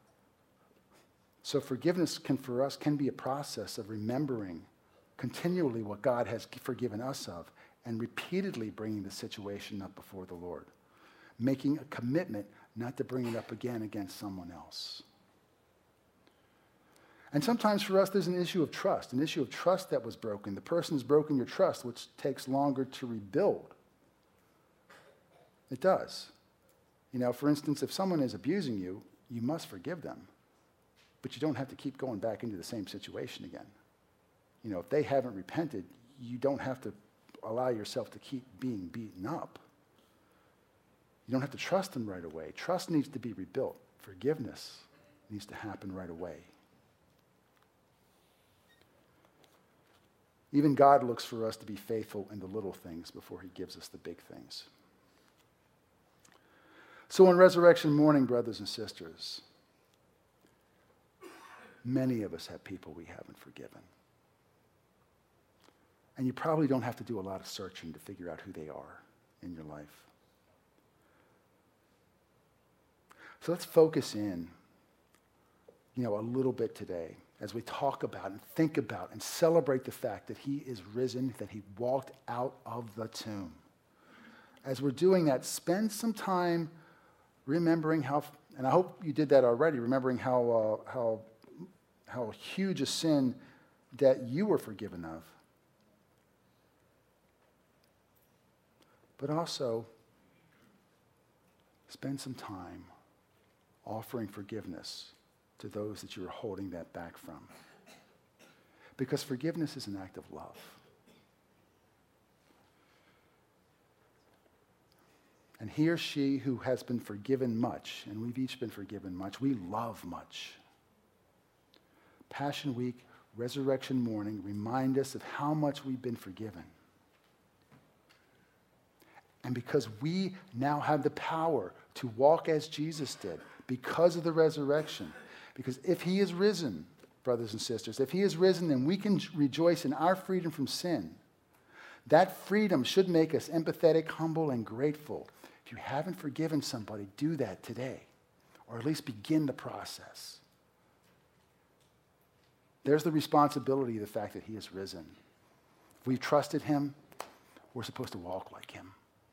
So forgiveness for us can be a process of remembering continually what God has forgiven us of and repeatedly bringing the situation up before the Lord, making a commitment not to bring it up again against someone else. And sometimes for us, there's an issue of trust that was broken. The person's broken your trust, which takes longer to rebuild. It does. For instance, if someone is abusing you, you must forgive them. But you don't have to keep going back into the same situation again. You know, if they haven't repented, you don't have to allow yourself to keep being beaten up. You don't have to trust them right away. Trust needs to be rebuilt. Forgiveness needs to happen right away. Even God looks for us to be faithful in the little things before he gives us the big things. So on resurrection morning, brothers and sisters, many of us have people we haven't forgiven. And you probably don't have to do a lot of searching to figure out who they are in your life. So let's focus in, a little bit today as we talk about and think about and celebrate the fact that he is risen, that he walked out of the tomb. As we're doing that, spend some time remembering how, and I hope you did that already, remembering how huge a sin that you were forgiven of. But also, spend some time offering forgiveness to those that you are holding that back from. Because forgiveness is an act of love. And he or she who has been forgiven much, and we've each been forgiven much, we love much. Passion Week, Resurrection Morning remind us of how much we've been forgiven. And because we now have the power to walk as Jesus did, because of the resurrection, because if he is risen, brothers and sisters, if he is risen, then we can rejoice in our freedom from sin. That freedom should make us empathetic, humble, and grateful. If you haven't forgiven somebody, do that today, or at least begin the process. There's the responsibility of the fact that he is risen. If we've trusted him, we're supposed to walk like him.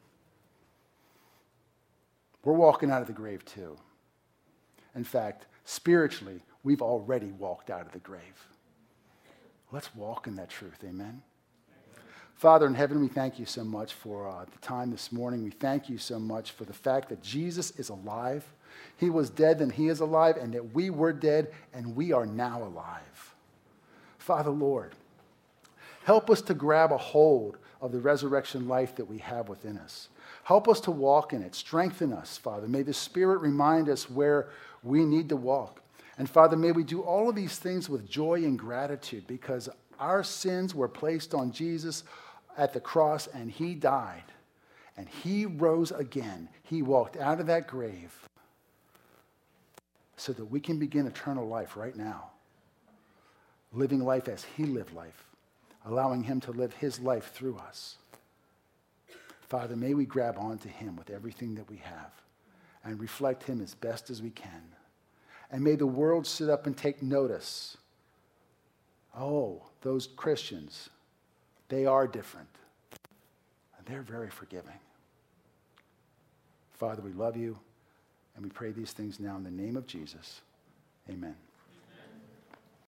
We're walking out of the grave too. In fact, spiritually, we've already walked out of the grave. Let's walk in that truth, amen? Father in heaven, we thank you so much for the time this morning. We thank you so much for the fact that Jesus is alive. He was dead, then he is alive, and that we were dead, and we are now alive. Father, Lord, help us to grab a hold of the resurrection life that we have within us. Help us to walk in it. Strengthen us, Father. May the Spirit remind us where we need to walk. And Father, may we do all of these things with joy and gratitude because our sins were placed on Jesus at the cross and he died. And he rose again. He walked out of that grave so that we can begin eternal life right now. Living life as he lived life. Allowing him to live his life through us. Father, may we grab onto him with everything that we have and reflect him as best as we can. And may the world sit up and take notice. Oh, those Christians, they are different. And they're very forgiving. Father, we love you, and we pray these things now in the name of Jesus. Amen.